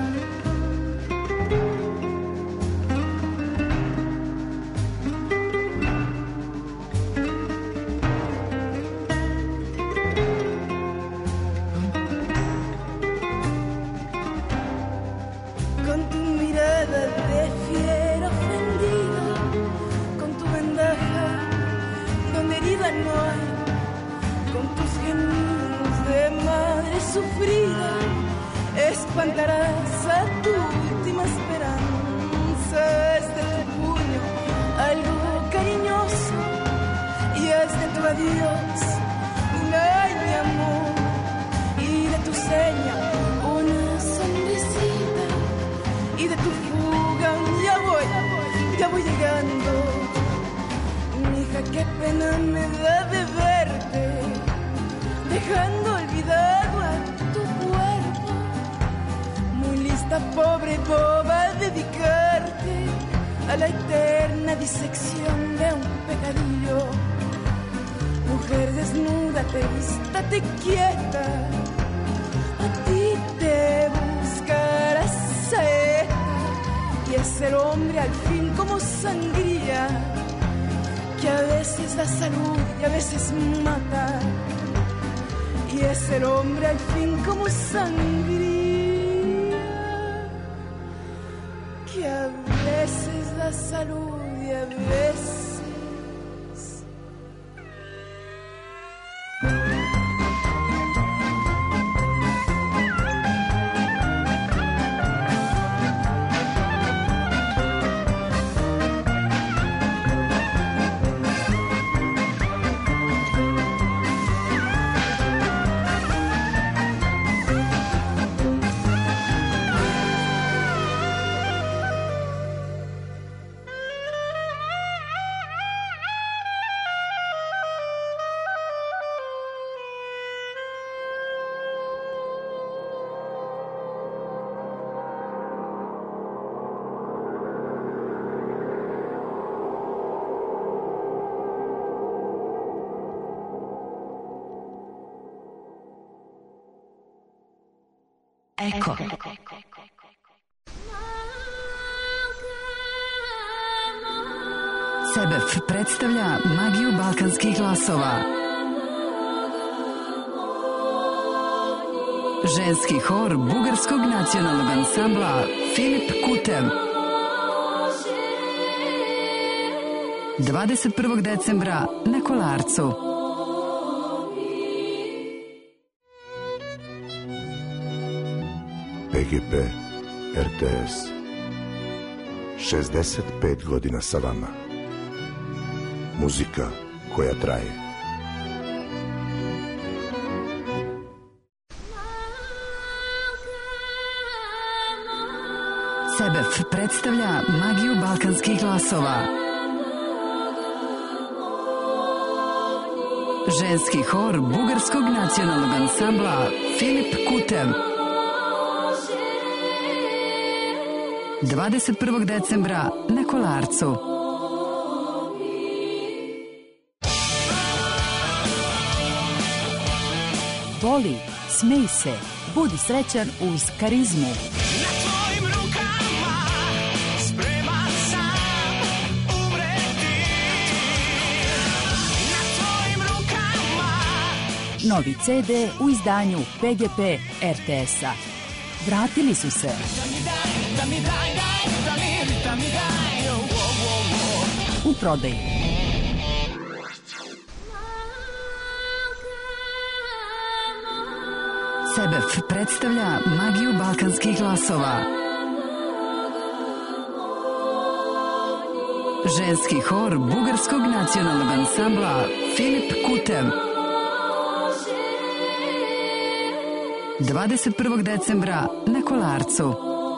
S14: Espantarás a tu última esperanza. Es de tu puño algo cariñoso y es de tu adiós un ay mi amor, y de tu seña una sonrisita, y de tu fuga un ya voy llegando. Mija, qué pena me da de verte, dejando olvidado a tu cuerpo. Muy lista, pobre boba, a dedicarte a la eterna disección de un pecadillo. Mujer, desnúdate, estate quieta, a ti te buscará saeta, y es el hombre al fin como sangría, que a veces da salud y a veces mata. Y es el hombre al fin como sangría, que a veces da salud y a veces
S3: Eko. Sebef predstavlja magiju balkanskih glasova. Ženski hor bugarskog nacionalnog ansambla Filip Kutev. 21. decembra na Kolarcu.
S10: PGP RTS 65 godina sa vama. Muzika koja traje.
S3: Sebef predstavlja magiju balkanskih glasova. Ženski hor bugarskog nacionalnog ansambla Filip Kutev. 21. decembra na Kolarcu. Voli, smej se, budi srećan uz Karizmu.
S9: Na tvojim rukama spreman sam umreti. Na tvojim rukama.
S3: Novi CD u izdanju PGP RTS-a. Vratili su se. U prodaji. Sebef predstavlja magiju balkanskih glasova. Ženski hor bugarskog nacionalnog ansambla Filip Kutev. 21. decembra na Kolarcu.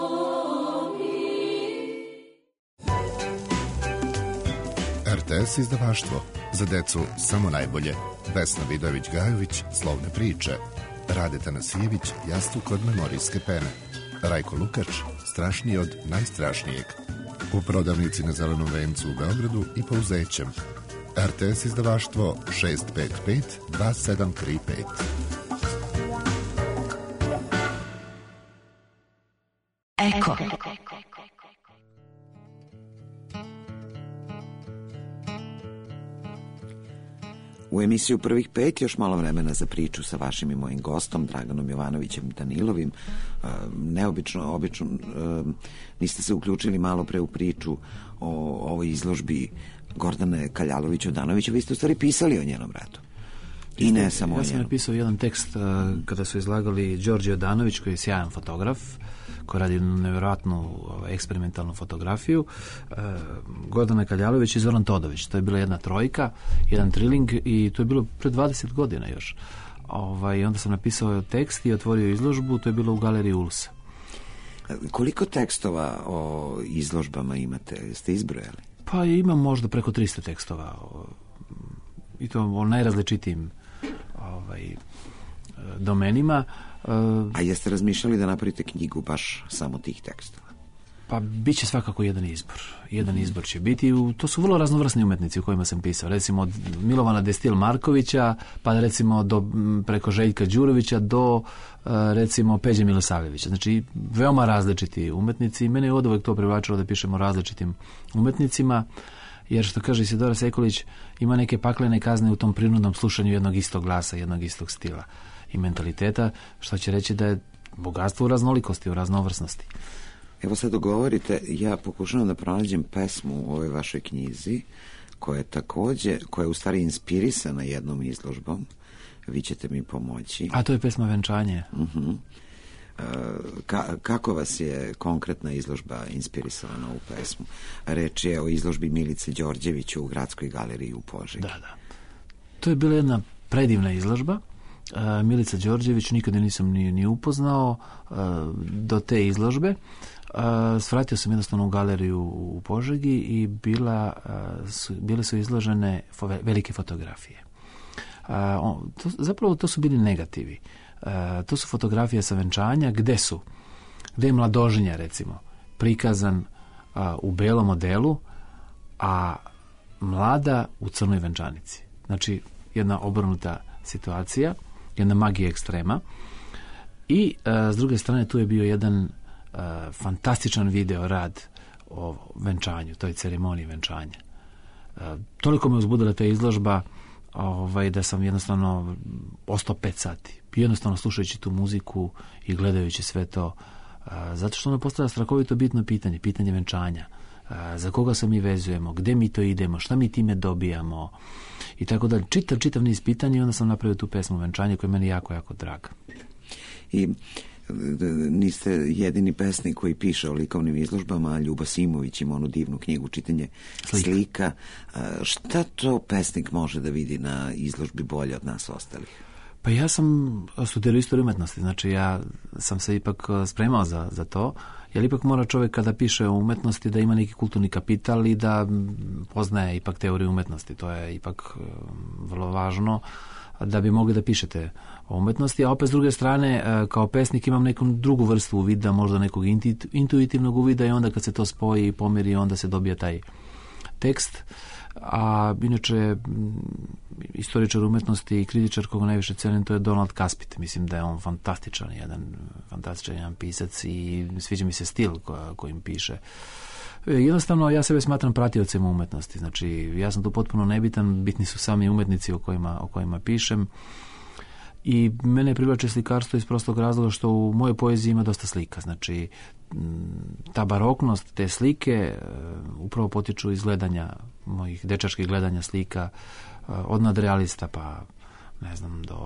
S10: RTS izdavaštvo. Za decu samo najbolje. Vesna Vidojević-Gajović, Slovne priče. Rade Tanasijević, Jastuk od memorijske pene. Rajko Lukač, Strašniji od najstrašnijeg. U prodavnici na Zelenom vencu u Beogradu i po Uzećem. RTS izdavaštvo 655 2735.
S3: Eko.
S1: U emisiju Prvih pet još malo vremena za priču sa vašim i mojim gostom, Draganom Jovanovićem Danilovim. Neobično, obično, niste se uključili malo pre u priču o ovoj izložbi Gordane Kaljalović-Odanović. Vi ste u stvari pisali o njenom radu. I ne samo o njenom.
S6: Ja sam napisao jedan tekst kada su izlagali Đorđe Odanović, koji je sjajan fotograf, koji radi nevjerojatnu eksperimentalnu fotografiju, Gordana Kaljalović i Zoran Todović. To je bila jedna trojka, jedan triling i to je bilo pre 20 godina još. I onda sam napisao tekst i otvorio izložbu, to je bilo u galeriji Ulsa.
S1: Koliko tekstova o izložbama imate? Jeste izbrojali?
S6: Pa imam možda preko 300 tekstova i to o najrazličitijim domenima.
S1: A jeste razmišljali da napravite knjigu baš samo tih tekstova?
S6: Pa bit će svakako jedan izbor. Jedan izbor će biti. To su vrlo raznovrsni umetnici u kojima sam pisao. Recimo od Milovana Destil Markovića, pa recimo preko Željka Đurovića do recimo Peđe Milosavljevića. Znači veoma različiti umetnici. Mene je oduvek to privlačilo da pišemo različitim umetnicima, jer što kaže Isidora Sekulić, ima neke paklene kazne u tom prinudnom slušanju jednog istog glasa, jednog istog stila i mentaliteta, što će reći da je bogatstvo u raznolikosti, u raznovrsnosti.
S1: Evo sad dogovorite, ja pokušavam da pronađem pesmu u ovoj vašoj knjizi, koja je u stvari inspirisana jednom izložbom. Vi ćete mi pomoći.
S6: A to je pesma Venčanje.
S1: Kako vas je konkretna izložba inspirisala na ovu pesmu? Reč je o izložbi Milice Đorđević u Gradskoj galeriji u Požegi.
S6: Da. To je bila jedna predivna izložba. Milica Đorđević nikada nisam ni upoznao do te izložbe. Svratio sam jednostavno u galeriju u Požegi i bile su izložene velike fotografije. Zapravo to su bili negativi. To su fotografije sa venčanja gde je mladoženja recimo prikazan u belom odelu, a mlada u crnoj venčanici. Znači jedna obrnuta situacija, jedna magija ekstrema. I s druge strane tu je bio jedan fantastičan video rad o venčanju, toj ceremoniji venčanja. Toliko me uzbudila ta izložba da sam jednostavno ostao 5 sati. Jednostavno slušajući tu muziku i gledajući sve to, zato što ono postavlja strahovito bitno pitanje venčanja. Za koga se mi vezujemo, gde mi to idemo, šta mi time dobijamo i tako da čitav niz pitanja i onda sam napravio tu pesmu Venčanje koja je meni jako, jako draga.
S1: I niste jedini pesnik koji piše o likovnim izložbama, Ljuba Simović ima onu divnu knjigu Čitanje slika. Šta to pesnik može da vidi na izložbi bolje od nas ostalih?
S6: Pa ja sam studirao istoriju umetnosti, znači ja sam se ipak spremao za to, jer ipak mora čovjek kada piše o umetnosti da ima neki kulturni kapital i da poznaje ipak teoriju umetnosti, to je ipak vrlo važno. da bi mogli da pišete o umetnosti, a opet s druge strane kao pesnik imam neku drugu vrstu uvida, možda nekog intuitivnog uvida, i onda kad se to spoji i pomeri, onda se dobija taj tekst. A inače istoričar umetnosti i kritičar koga najviše cenim, to je Donald Caspit. Mislim da je on fantastičan jedan pisac i sviđa mi se stil kojim piše. Jednostavno, ja sebe smatram pratiocem umetnosti. Znači, ja sam tu potpuno nebitan, bitni su sami umetnici o kojima pišem. I mene privlače slikarstvo iz prostog razloga što u mojoj poeziji ima dosta slika. Znači, ta baroknost, te slike upravo potiču iz gledanja, mojih dečačkih gledanja slika, od nadrealista pa, ne znam, do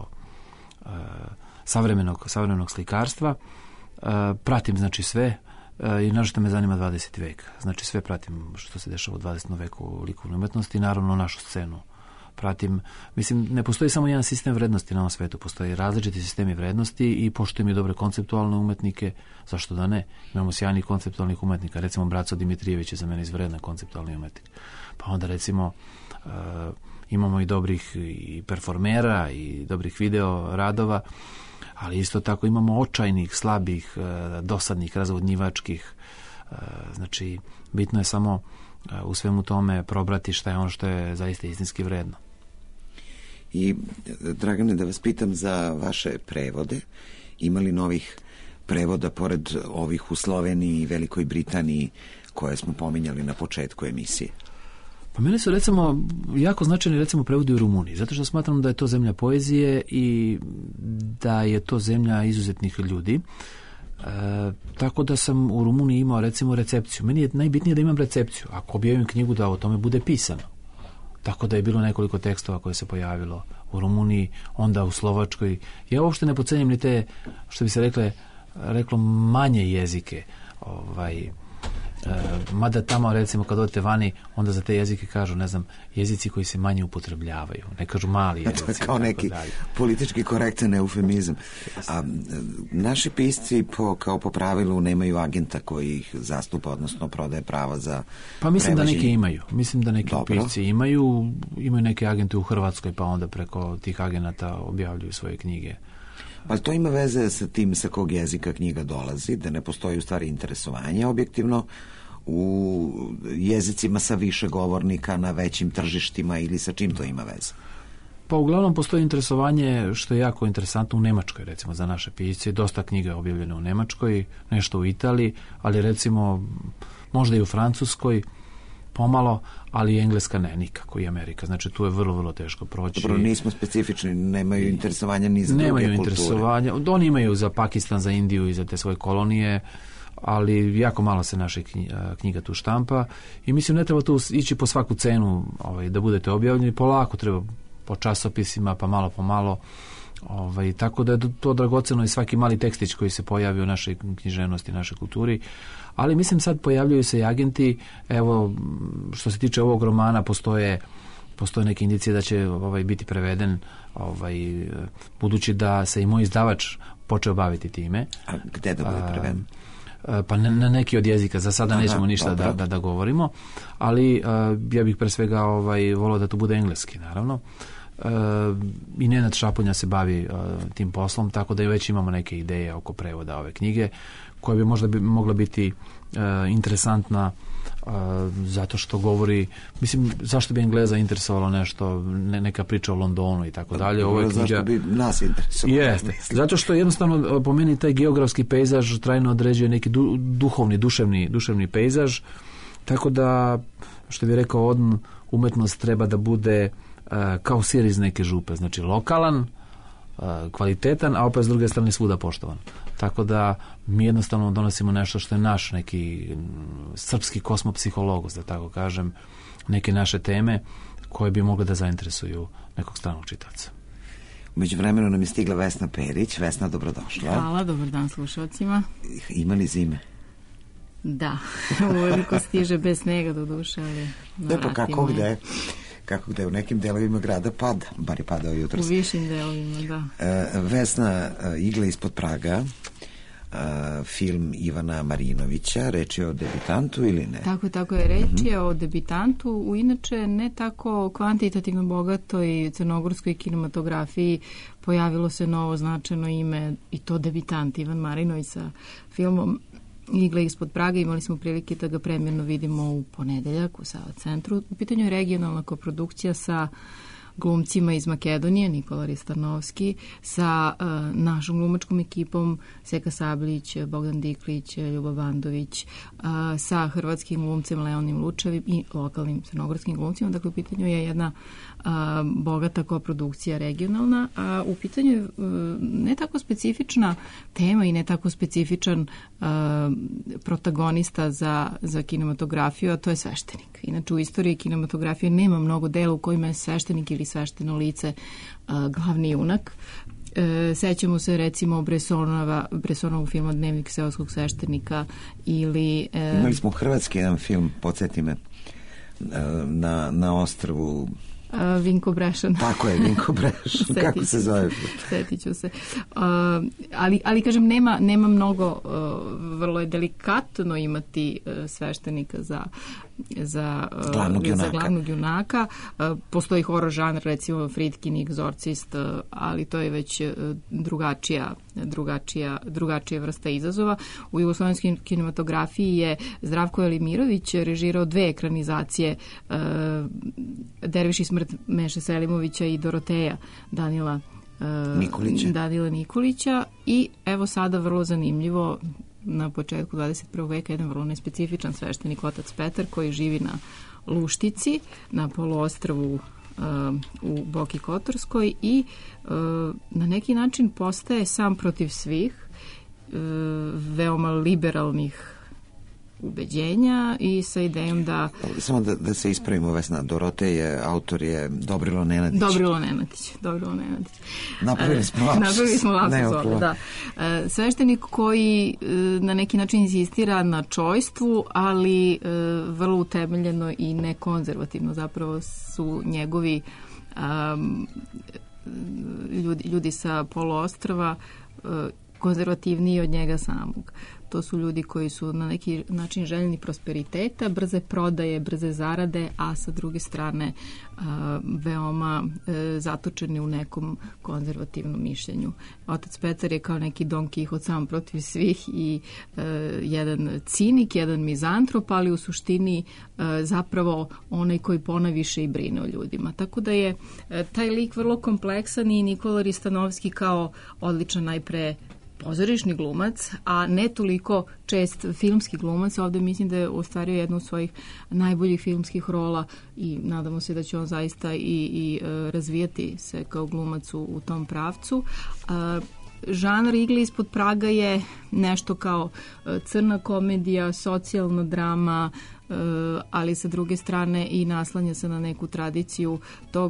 S6: savremenog slikarstva. Pratim, znači, sve i naročito me zanima 20. vek. Znači, sve pratim što se dešava u 20. veku u likovnoj umetnosti i naravno našu scenu. Pratim, mislim, ne postoji samo jedan sistem vrednosti na ovom svetu, postoji različiti sistemi vrednosti i poštujem i dobre konceptualne umetnike, zašto da ne? Imamo sjajnih konceptualnih umetnika, recimo Braco Dimitrijević je za mene izvredan konceptualni umetnik. Pa onda recimo imamo i dobrih i performera i dobrih video radova, ali isto tako imamo očajnih, slabih, dosadnih, razvodnjivačkih. Znači, bitno je samo u svemu tome probrati šta je ono što je zaista istinski vredno.
S1: I, Dragane, da vas pitam za vaše prevode. Ima li novih prevoda pored ovih u Sloveniji i Velikoj Britaniji koje smo pominjali na početku emisije?
S6: Pa meni su recimo jako značajni recimo prevodi u Rumuniji, zato što smatram da je to zemlja poezije i da je to zemlja izuzetnih ljudi. Tako da sam u Rumuniji imao recimo recepciju. Meni je najbitnije da imam recepciju. Ako objavim knjigu, da o tome bude pisano. Tako da je bilo nekoliko tekstova koje se pojavilo u Rumuniji, onda u Slovačkoj. Ja uopšte ne podcenjam ni te, što bi se reklo manje jezike. Mada tamo recimo kad odete vani, onda za te jezike kažu, ne znam, jezici koji se manje upotrebljavaju, ne kažu mali jezici.
S1: To je kao neki politički korektan eufemizam. A naši pisci kao po pravilu nemaju agenta koji ih zastupa, odnosno prodaje prava za
S6: pa mislim prevođenje. Da neki imaju. Mislim da neki pisci imaju neke agente u Hrvatskoj, pa onda preko tih agenata objavljuju svoje knjige.
S1: Ali to ima veze sa tim sa kog jezika knjiga dolazi, da ne postoji u stvari interesovanje objektivno u jezicima sa više govornika na većim tržištima, ili sa čim to ima veze?
S6: Pa uglavnom postoji interesovanje, što je jako interesantno, u Nemačkoj, recimo, za naše pisce. Dosta knjiga je objavljeno u Nemačkoj, nešto u Italiji, ali recimo možda i u Francuskoj pomalo, ali Engleska ne, nikako, i Amerika. Znači, tu je vrlo, vrlo teško proći.
S1: Dobro, nismo specifični, nemaju interesovanja ni za druge kulture.
S6: Nemaju interesovanja. Oni imaju za Pakistan, za Indiju i za te svoje kolonije, ali jako malo se naše knjiga tu štampa i mislim ne treba tu ići po svaku cenu da budete objavljeni, polako treba po časopisima, pa malo po malo. Tako da je to dragoceno i svaki mali tekstić koji se pojavi u našoj književnosti, našoj kulturi. Ali mislim sad pojavljuju se i agenti. Evo, što se tiče ovog romana, postoje neke indicije da će biti preveden, budući da se i moj izdavač počeo baviti time.
S1: A gde da bude preveden?
S6: Pa na neki od jezika. Za sada nećemo ništa da govorimo, ali ja bih pre svega volio da to bude engleski, naravno. I Nenad Šaponja se bavi tim poslom, tako da već imamo neke ideje oko prevoda ove knjige, koja bi možda mogla biti interesantna zato što govori, mislim, zašto bi Engleza interesovalo nešto, neka priča o Londonu i tako dalje.
S1: Zašto bi nas interesovalo?
S6: Jeste, zato što jednostavno po meni taj geografski pejzaž trajno određuje neki duhovni, duševni pejzaž, tako da, što bi rekao Odn, umetnost treba da bude kao sir iz neke župe, znači lokalan, kvalitetan, a opet s druge strane svuda poštovan. Tako da mi jednostavno donosimo nešto što je naš neki srpski kosmopsihologos, da tako kažem, neke naše teme koje bi mogle da zainteresuju nekog stranog čitaoca.
S1: U međuvremenu nam je stigla Vesna Perić. Vesna, dobrodošla.
S15: Hvala, dobar dan slušalcima.
S1: Ima li zime?
S15: Da, uveliko stiže bez snega do duše, ali
S1: pa kako gde u nekim delovima grada pada, bar je padao jutros.
S15: U višim delovima, da.
S1: Vesna, Igle ispod praga, film Ivana Marinovića. Reč je o debitantu ili ne?
S15: Tako je. Reč je o debitantu u inače ne tako kvantitativno bogatoj crnogorskoj kinematografiji. Pojavilo se novo značajno ime i to debitant Ivan Marinović sa filmom Igle ispod praga. Imali smo prilike da ga premijerno vidimo u ponedeljak u Sava centru. U pitanju je regionalna koprodukcija sa glumcima iz Makedonije, Nikola Ristanovski, sa našom glumačkom ekipom Seka Sablić, Bogdan Diklić, Ljuba Bandović, sa hrvatskim glumcem Leonim Lučevim i lokalnim crnogorskim glumcima. Dakle, u pitanju je jedna bogata koprodukcija regionalna, a u pitanju je ne tako specifična tema i ne tako specifičan protagonista za kinematografiju, a to je sveštenik. Inače, u istoriji kinematografije nema mnogo dela u kojima je sveštenik ili svešteno lice glavni junak. Sećamo se recimo Bressonovog filma Dnevnik seoskog sveštenika ili...
S1: Imali smo hrvatski jedan film, podsjeti me, na ostrvu...
S15: Vinko Brešan.
S1: Tako je, Vinko Brešan. Kako se zove?
S15: Setit ću se. Ali kažem, nema mnogo, vrlo je delikatno imati sveštenika za glavnog junaka. Postoji horor žanr, recimo Friedkin i Egzorcist, ali to je već drugačija vrsta izazova. U jugoslovenskoj kinematografiji je Zdravko Elimirović režirao 2 ekranizacije Derviš i smrt Meše Selimovića i Doroteja Danila Nikolića i evo sada vrlo zanimljivo na početku 21. veka jedan vrlo nespecifičan sveštenik, otac Petar, koji živi na Luštici, na poluostrvu u Boki Kotorskoj i na neki način postaje sam protiv svih, veoma liberalnih ubeđenja i sa idejom da...
S1: Samo da se ispravimo, Vesna, Dorote autor je Dobrilo Nenadić. Napravili smo lapsus.
S15: Da. Sveštenik koji na neki način insistira na čojstvu, ali vrlo utemeljeno i nekonzervativno. Zapravo su njegovi ljudi sa poluostrva konzervativniji od njega samog. To su ljudi koji su na neki način željni prosperiteta, brze prodaje, brze zarade, a sa druge strane veoma zatočeni u nekom konzervativnom mišljenju. Otac Petar je kao neki Don Kihot sam protiv svih i jedan cinik, jedan mizantrop, ali u suštini zapravo onaj koji ponajviše i brine o ljudima. Tako da je taj lik vrlo kompleksan i Nikola Ristanovski kao odličan najpre pozorišni glumac, a ne toliko čest filmski glumac. Ovdje mislim da je ostvario jednu od svojih najboljih filmskih rola i nadamo se da će on zaista i razvijati se kao glumac u tom pravcu. Žanr Igle ispod praga je nešto kao crna komedija, socijalna drama, ali sa druge strane i naslanja se na neku tradiciju tog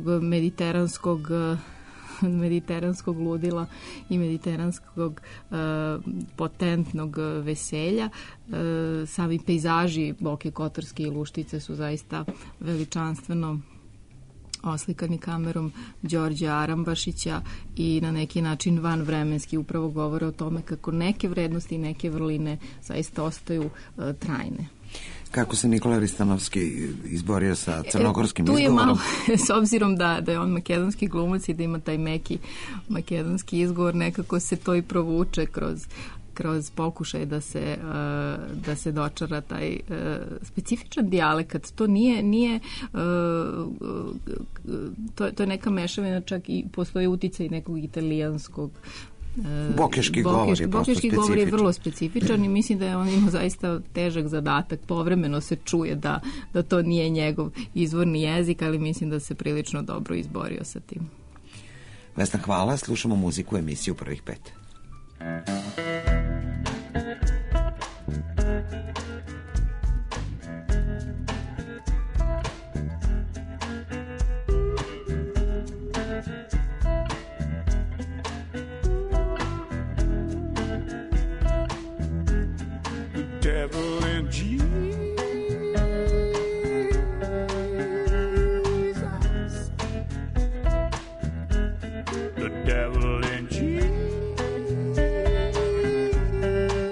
S15: mediteranskog ludila i mediteranskog potentnog veselja. Sami pejzaži Boke Kotorske i Luštice su zaista veličanstveno oslikani kamerom Đorđa Arambašića i na neki način vanvremenski upravo govore o tome kako neke vrednosti i neke vrline zaista ostaju trajne.
S1: Kako se Nikola Ristanovski izborio sa crnogorskim izgovorom?
S15: Tu je malo, s obzirom da je on makedonski glumac i da ima taj meki makedonski izgovor, nekako se to i provuče kroz pokušaj da se dočara taj specifičan dijalekt. To nije to je neka mešavina, čak i postoji uticaj nekog italijanskog.
S1: Bokeški
S15: govor je vrlo specifičan i mislim da je on imao zaista težak zadatak. Povremeno se čuje da to nije njegov izvorni jezik, ali mislim da se prilično dobro izborio sa tim.
S1: Vesna, hvala. Slušamo muziku emisiju Prvih 5.
S9: Devil and Jesus, the devil and Jesus.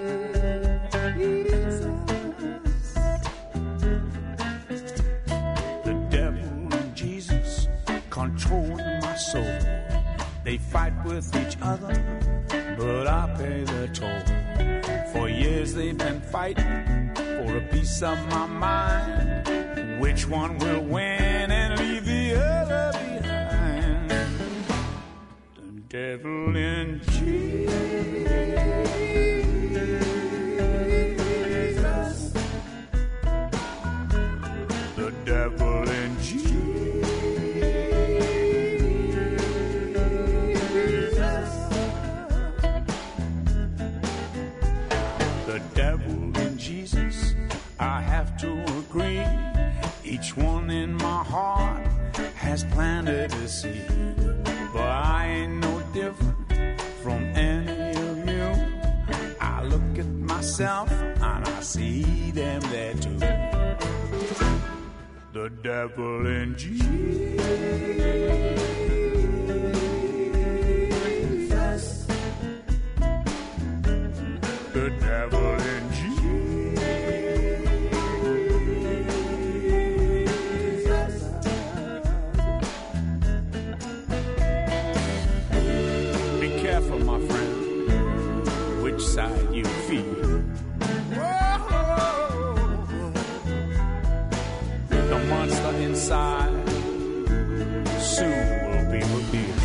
S16: soul. They fight with each other, but I pay the toll. For years they've been fighting for a piece of my mind. Which one will win and leave the other behind? The devil in Jesus. The devil in Jesus. The devil in Jesus, I have to agree. Each one in my heart has planted a seed. But I ain't no different from any of you. I look at myself and I see them there too. The devil in Jesus. The devil in Jesus. Be careful, my friend, which side you feel. The monster inside soon will be revealed.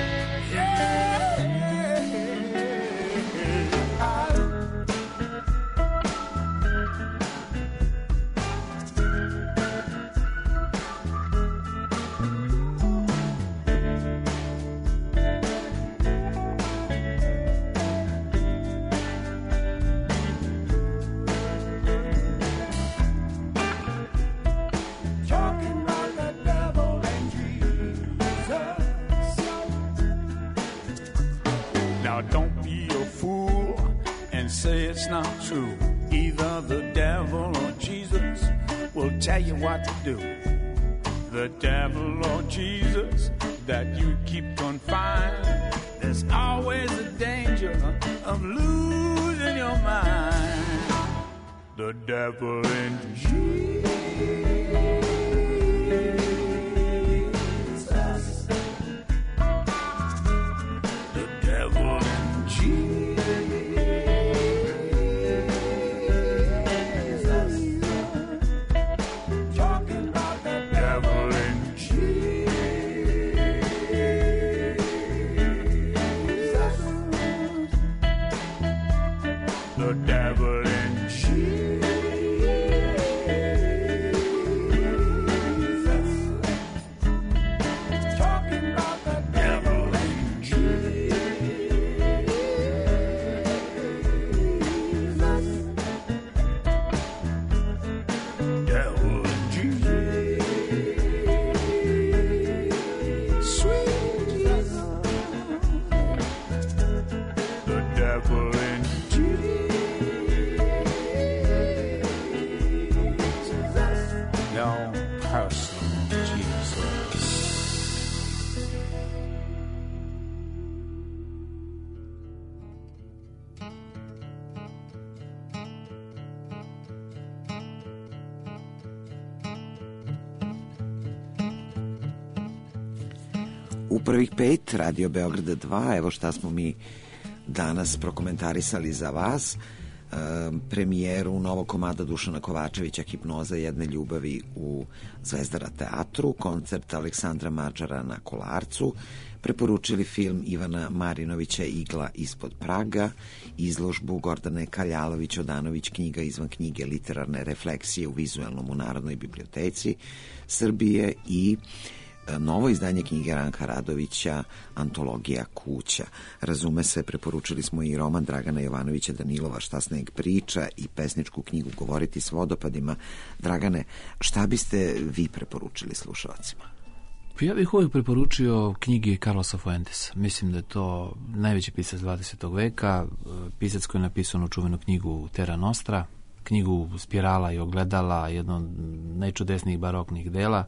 S16: Now don't be a fool and say it's not true. Either the devil or Jesus will tell you what to do. The devil or Jesus that you keep confined. There's always a danger of losing your mind. The devil in Jesus. The devil in Jesus. Talking about the devil in Jesus. The devil in Jesus. Talking about the devil in Jesus. Devil in Jesus. Sweet Jesus. The devil in Jesus. Your personal Jesus.
S1: U prvih 5 Radio Beograda 2, evo šta smo mi danas prokomentarisali za vas. Premijeru novog komada Dušana Kovačevića Hipnoza jedne ljubavi u Zvezdara teatru, koncert Aleksandra Mađara na Kolarcu, preporučili film Ivana Marinovića Igla ispod praga, izložbu Gordane Kaljalović-Odanović knjiga izvan knjige Literarne refleksije u vizuelnom u Narodnoj biblioteci Srbije i novo izdanje knjige Ranka Radovića Antologija kuća. Razume se, preporučili smo i roman Dragana Jovanovića Danilova Šta sneg priča i pesničku knjigu Govoriti s vodopadima. Dragane, šta biste vi preporučili slušalcima?
S6: Ja bih uvijek preporučio knjige Carlosa Fuentesa. Mislim da je to najveći pisac 20. veka, pisac koji je napisao onu čuvenu knjigu Terra Nostra, knjigu Spirala i ogledala, jedno od najčudesnijih baroknih dela.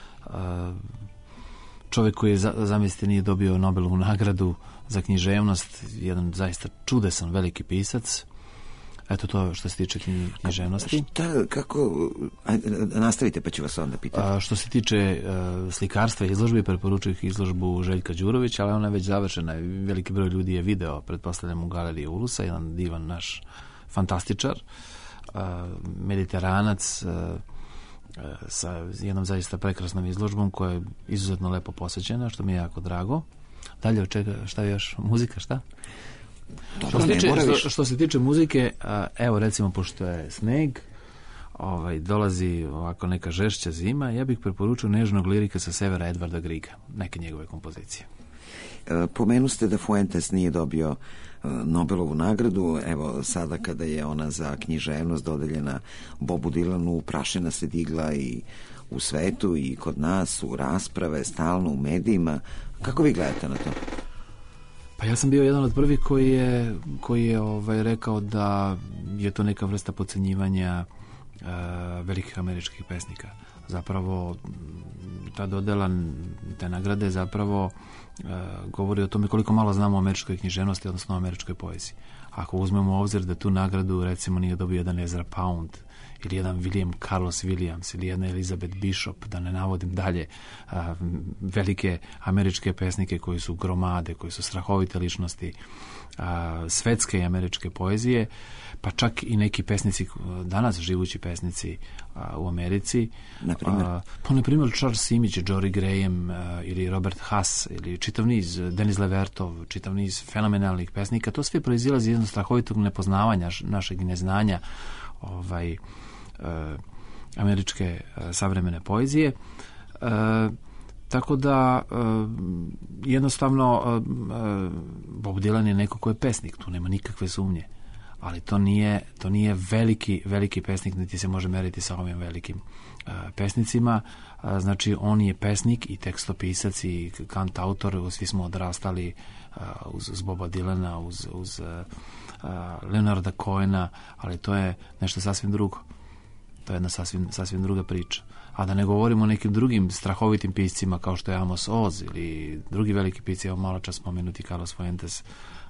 S6: Čovjek koji je, zamislite, nije dobio Nobelovu nagradu za književnost, jedan zaista čudesan veliki pisac. Eto to što se tiče književnosti.
S1: Nastavite pa ću vas onda pitati.
S6: Što se tiče slikarstva i izložbi, preporučujem izložbu Željka Đurovića, ali ona je već završena. Veliki broj ljudi je video, pretpostavljam, u galeriji Ulusa, jedan divan naš fantastičar, mediteranac, sa jednom zaista prekrasnom izložbom koja je izuzetno lepo posvećena, što mi je jako drago. Dalje od čega, šta je još? Muzika, šta? Što se tiče muzike, evo recimo, pošto je sneg, dolazi ovako neka žešća zima, ja bih preporučio Nežnog lirika sa severa Edvarda Griga, neke njegove kompozicije.
S1: Pomenu ste da Fuentes nije dobio Nobelovu nagradu, evo sada kada je ona za književnost dodeljena Bobu Dylanu, prašina se digla i u svetu i kod nas, u rasprave, stalno u medijima. Kako vi gledate na to?
S6: Pa ja sam bio jedan od prvih koji je rekao da je to neka vrsta podcenjivanja velikih američkih pesnika. Zapravo ta dodela te nagrade zapravo govori o tome koliko malo znamo o američkoj književnosti, odnosno o američkoj poeziji. Ako uzmemo u obzir da tu nagradu recimo nije dobio jedan Ezra Pound ili jedan William Carlos Williams ili jedna Elizabeth Bishop, da ne navodim dalje, velike američke pesnike koji su gromade, koji su strahovite ličnosti svetske i američke poezije, pa čak i neki pesnici, danas živući pesnici u Americi. Na primjer Charles Simić, Jory Graham ili Robert Hass ili čitav niz, Denis Levertov, čitav niz fenomenalnih pesnika. To sve proizilazi iz jednog strahovitog nepoznavanja našeg neznanja američke savremene poezije. Tako da jednostavno Bob Dylan je neko ko je pesnik, tu nema nikakve sumnje, ali to nije veliki pesnik, niti se može meriti sa ovim velikim pesnicima. Znači on je pesnik i tekstopisac i kantautor, svi smo odrastali uz Boba Dylana, uz Leonarda Cohena, ali to je nešto sasvim drugo. To je jedna sasvim druga priča. A da ne govorimo o nekim drugim strahovitim piscima kao što je Amos Oz ili drugi veliki pisci, evo malo čas spomenuti Carlos Fuentes.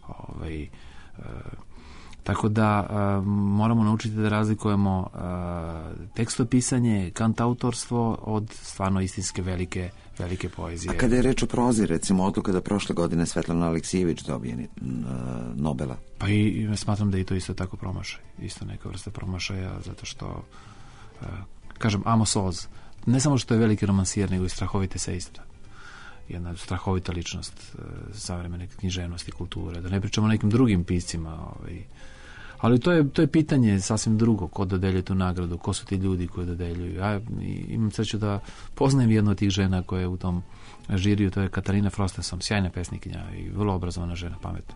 S6: Tako da moramo naučiti da razlikujemo tekstopisanje, kantautorstvo od stvarno istinske velike poezije.
S1: A kada je reč o prozi, recimo odluka da prošle godine Svetlana Aleksijević dobije Nobela?
S6: Pa i smatram da je to isto tako promašaj. Isto neka vrsta promašaja, zato što kažem, Amos Oz, ne samo što je veliki romansijer, nego i strahovite eseista. Jedna strahovita ličnost savremene književnosti, kulture. Da ne pričamo o nekim drugim piscima. Ali to je pitanje sasvim drugo. Ko dodeljuje tu nagradu? Ko su ti ljudi koji dodeljuju? Ja imam sreću da poznajem jednu od tih žena koja je u tom žiriju. To je Katarina Frostenson, sjajna pesnikinja i vrlo obrazovana žena, pametna.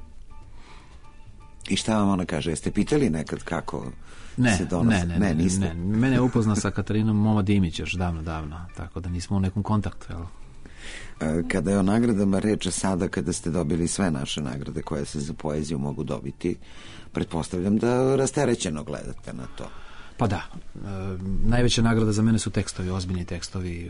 S1: I šta vam ona kaže? Jeste pitali nekad kako se donosi?
S6: Ne. Mene je upozna sa Katarinom Moma Dimić još davno, tako da nismo u nekom kontaktu, jel?
S1: Kada je o nagradama reč, sada kada ste dobili sve naše nagrade koje se za poeziju mogu dobiti, pretpostavljam da rasterećeno gledate na to.
S6: Pa da, najveća nagrada za mene su tekstovi, ozbiljni tekstovi,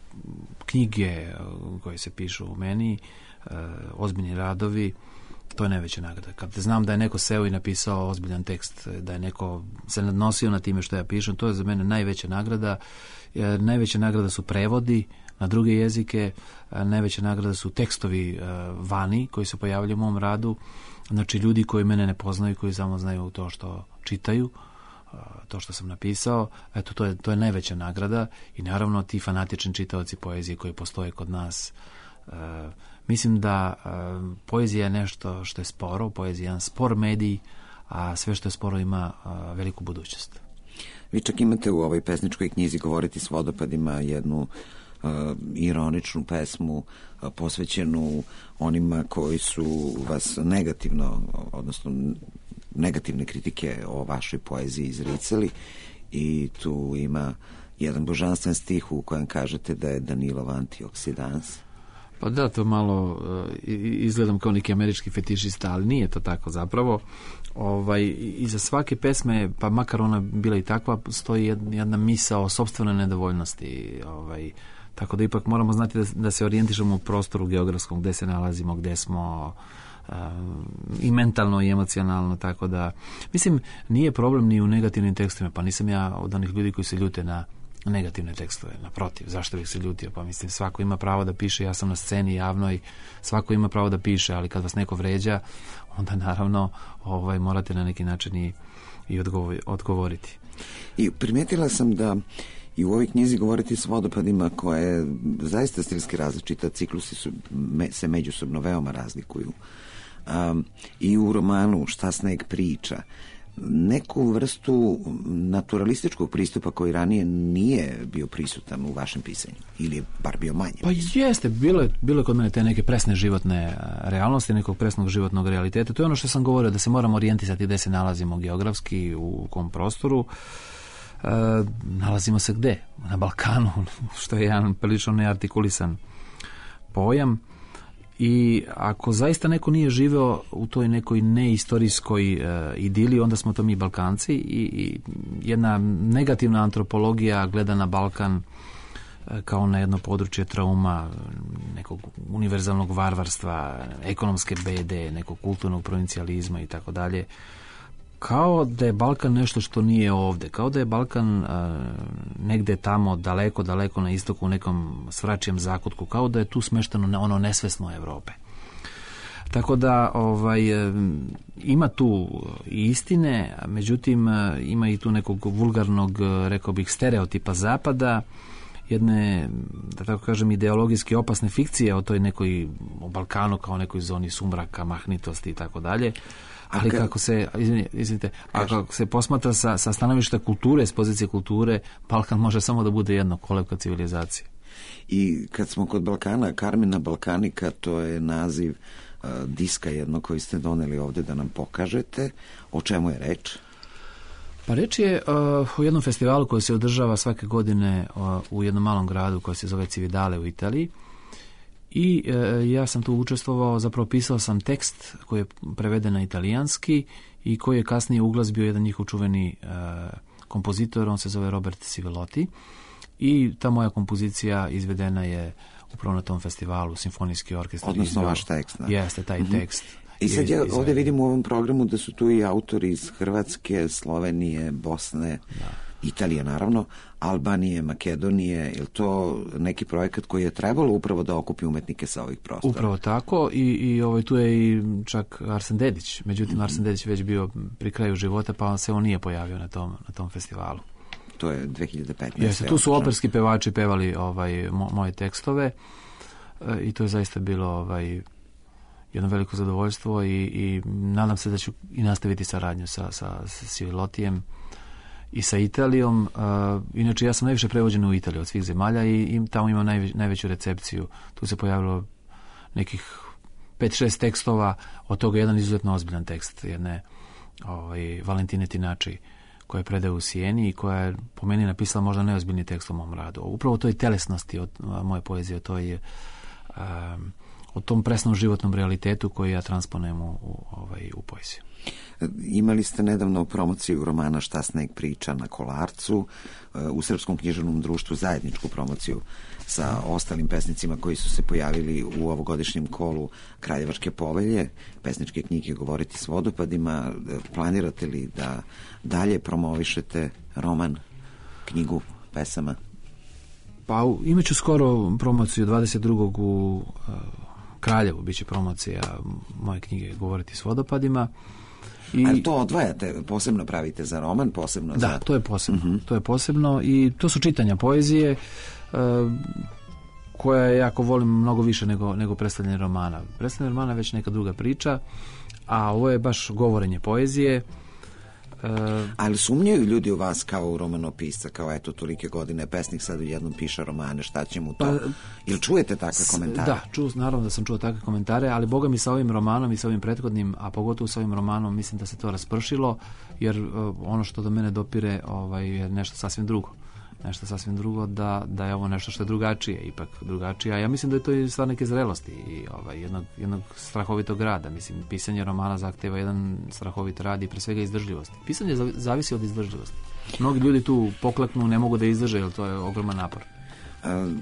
S6: knjige koje se pišu u meni, ozbiljni radovi. To je najveća nagrada. Kad znam da je neko seo i napisao ozbiljan tekst, da je neko se nadnosio na time što ja pišem, to je za mene najveća nagrada. Najveća nagrada su prevodi na druge jezike, najveća nagrada su tekstovi vani koji se pojavljaju u mom radu. Znači ljudi koji mene ne poznaju, koji samo znaju to što čitaju, to što sam napisao. Eto, to je najveća nagrada i naravno ti fanatični čitaoci poezije koji postoje kod nas. Mislim da poezija je nešto što je sporo, poezija je jedan spor medij, a sve što je sporo ima veliku budućnost.
S1: Vi čak imate u ovoj pesničkoj knjizi Govoriti s vodopadima jednu ironičnu pesmu posvećenu onima koji su vas negativno, odnosno negativne kritike o vašoj poeziji izricali, i tu ima jedan božanstven stih u kojem kažete da je Danilov antioksidans.
S6: Pa da, to malo izgledam kao neki američki fetišista, ali nije to tako zapravo. Iza svake pesme, pa makar ona bila i takva, stoji jedna misao o sopstvenoj nedovoljnosti. Tako da ipak moramo znati da se orijentišemo u prostoru geografskom, gde se nalazimo, gde smo, i mentalno i emocionalno, tako da mislim nije problem ni u negativnim tekstovima, pa nisam ja od onih ljudi koji se ljute na negativne tekstove, naprotiv, zašto bih se ljutio, pa mislim svako ima pravo da piše, ja sam na sceni javnoj, svako ima pravo da piše, ali kad vas neko vređa, onda naravno morate na neki način i odgovoriti.
S1: I primijetila sam da i u ovoj knjizi govoriti s vodopadima koja je zaista stilski različita, ciklusi se međusobno veoma razlikuju. I u romanu Šta sneg priča, neku vrstu naturalističkog pristupa koji ranije nije bio prisutan u vašem pisanju, ili je bar bio manje?
S6: Pa jeste, bilo je kod mene te neke presne životne realnosti, nekog presnog životnog realiteta. To je ono što sam govorio, da se moramo orijentisati gde se nalazimo geografski, u kom prostoru. Nalazimo se gde? Na Balkanu, što je jedan prilično neartikulisan pojam. I ako zaista neko nije živeo u toj nekoj neistorijskoj idili, onda smo to mi Balkanci i jedna negativna antropologija gleda na Balkan kao na jedno područje trauma, nekog univerzalnog varvarstva, ekonomske bede, nekog kulturnog provincijalizma i tako dalje. Kao da je Balkan nešto što nije ovde, kao da je Balkan negde tamo daleko na istoku u nekom svračijem zakutku, kao da je tu smešteno ono nesvesno Evrope. Tako da ima tu i istine, međutim ima i tu nekog vulgarnog, rekao bih, stereotipa zapada, jedne, da tako kažem, ideologijski opasne fikcije o toj nekoj, o Balkanu kao nekoj zoni sumraka, mahnitosti i tako dalje. Ali kako se posmatra sa stanovišta kulture, s pozicije kulture, Balkan može samo da bude jedno kolevka civilizacije.
S1: I kad smo kod Balkana, Carmina Balkanika, to je naziv diska jedno koji ste doneli ovde da nam pokažete. O čemu je reč?
S6: Pa reč je o jednom festivalu koji se održava svake godine u jednom malom gradu koji se zove Cividale u Italiji. I ja sam tu učestvovao, zapravo pisao sam tekst koji je preveden na italijanski i koji je kasnije uglazbio jedan njihov čuveni kompozitor, on se zove Robert Civellotti, i ta moja kompozicija izvedena je upravo na tom festivalu, simfonijski orkestar.
S1: Odnosno vaš tekst. Da.
S6: Jeste, taj tekst.
S1: I sad ja ovdje vidim u ovom programu da su tu i autori iz Hrvatske, Slovenije, Bosne, Italije naravno, Albanije, Makedonije. Je li to neki projekat koji je trebalo upravo da okupi umetnike sa ovih prostora?
S6: Upravo tako i tu je i čak Arsen Dedić. Međutim, Arsen Dedić već bio pri kraju života, pa on nije pojavio na tom festivalu.
S1: To je 2015.
S6: Jeste, tu su operski pevači pevali moje tekstove i to je zaista bilo jedno veliko zadovoljstvo i nadam se da ću i nastaviti saradnju sa Civelottijem i sa Italijom. Inače, ja sam najviše prevođen u Italiju od svih zemalja i tamo imam najveću recepciju. Tu se pojavilo nekih 5-6 tekstova, od toga jedan izuzetno ozbiljan tekst jedne Valentine Tinači, koja je predaje u Sijeni i koja je po meni napisala možda najozbiljniji tekst u mom radu. Upravo o toj telesnosti od moje poezije, o tom presnom životnom realitetu koji ja transponujem u poeziju.
S1: Imali ste nedavno promociju romana Šta sneg priča na Kolarcu, u Srpskom književnom društvu zajedničku promociju sa ostalim pesnicima koji su se pojavili u ovogodišnjem kolu Kraljevačke povelje, pesničke knjige Govoriti s vodopadima. Planirate li da dalje promovišete roman, knjigu pesama?
S6: Pa imat ću skoro promociju 22. u Kraljevu, bit će promocija moje knjige Govoriti s vodopadima.
S1: Ali to odvajate, posebno pravite za roman, posebno za...
S6: Da, to je posebno. To je posebno i to su čitanja poezije koja jako volim mnogo više nego predstavljanje romana. Predstavljanje romana je već neka druga priča, a ovo je baš govorenje poezije.
S1: Ali sumnjaju ljudi u vas kao u romanopisca, kao eto tolike godine pesnik sad jednom piše romane, šta će mu to? Ili čujete takve komentare?
S6: Da, naravno da sam čuo takve komentare, ali boga mi sa ovim romanom i sa ovim prethodnim, a pogotovo sa ovim romanom mislim da se to raspršilo, jer ono što do mene dopire je nešto sasvim drugo, da je ovo nešto što je drugačije, ipak drugačije, a ja mislim da je to i stvar neke zrelosti i jednog strahovitog rada. Mislim, pisanje romana zahteva jedan strahovit rad i pre svega izdržljivosti. Pisanje zavisi od izdržljivosti. Mnogi ljudi tu pokleknu, ne mogu da izdrže, jer to je ogroman napor.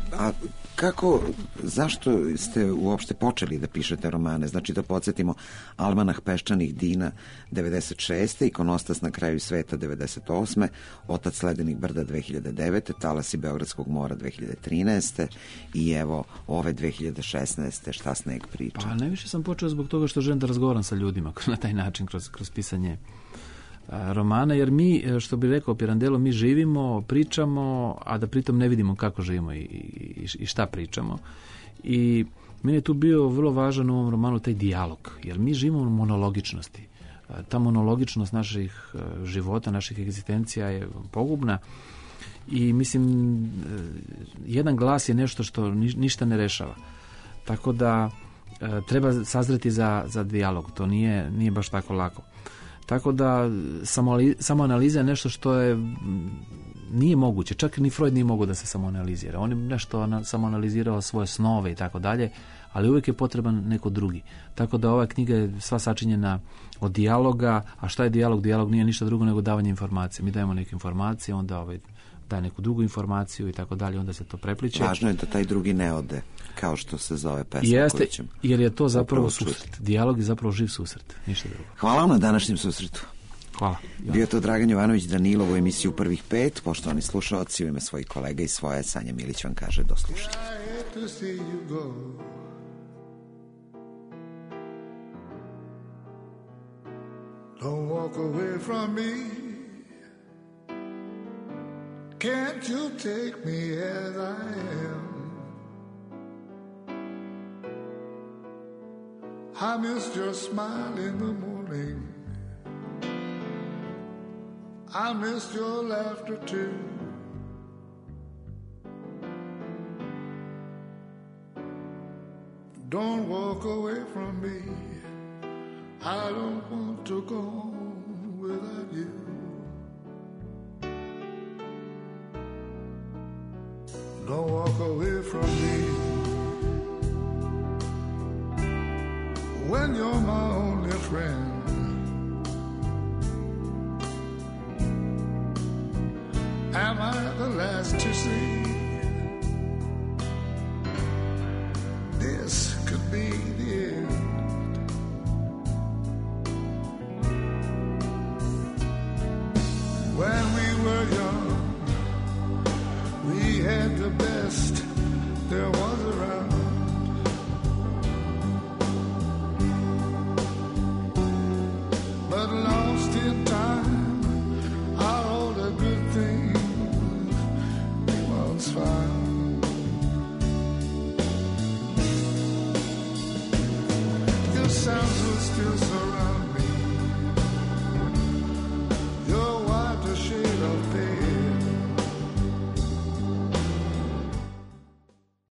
S1: A zašto ste uopšte počeli da pišete romane? Znači, da podsjetimo, Almanah peščanih Dina 96. Ikonostas na kraju sveta 98. Otac ledenih brda 2009. Talasi Beogradskog mora 2013. I evo, ove 2016. Šta sneg priča?
S6: Pa najviše sam počeo zbog toga što želim da razgovaram sa ljudima na taj način, kroz pisanje romana, jer mi, što bi rekao Pirandello, mi živimo, pričamo, a da pritom ne vidimo kako živimo i šta pričamo. I meni je tu bio vrlo važan u ovom romanu taj dijalog, jer mi živimo u monologičnosti. Ta monologičnost naših života, naših egzistencija je pogubna i mislim, jedan glas je nešto što ništa ne rešava. Tako da treba sazreti za dijalog, to nije baš tako lako. Tako da samoanaliza je nešto što nije moguće, čak ni Freud nije mogao da se samoanalizira. On je nešto samoanalizirao svoje snove i tako dalje, ali uvijek je potreban neko drugi. Tako da ova knjiga je sva sačinjena od dijaloga, a šta je dijalog? Dijalog nije ništa drugo nego davanje informacije. Mi dajemo neke informacije, onda daje neku drugu informaciju i tako dalje, onda se to prepliče.
S1: Važno je da taj drugi ne ode, kao što se zove pesma.
S6: Jeste, jer je to zapravo susret. Dijalog je zapravo živ susret, ništa drugo.
S1: Hvala vam na današnjem susretu.
S6: Hvala.
S1: Bio to Dragan Jovanović Danilov u emisiju Prvih pet. Poštovani slušaoci, u ime svojih kolega i svoje, Sanja Milić vam kaže do slušanja.
S17: Don't walk away from me. Can't you take me as I am? I missed your smile in the morning. I missed your laughter too. Don't walk away from me. I don't want to go on without you. Don't walk away from me when you're my only friend. Am I the last to see? This could be the end. When we were young, we had the best there was.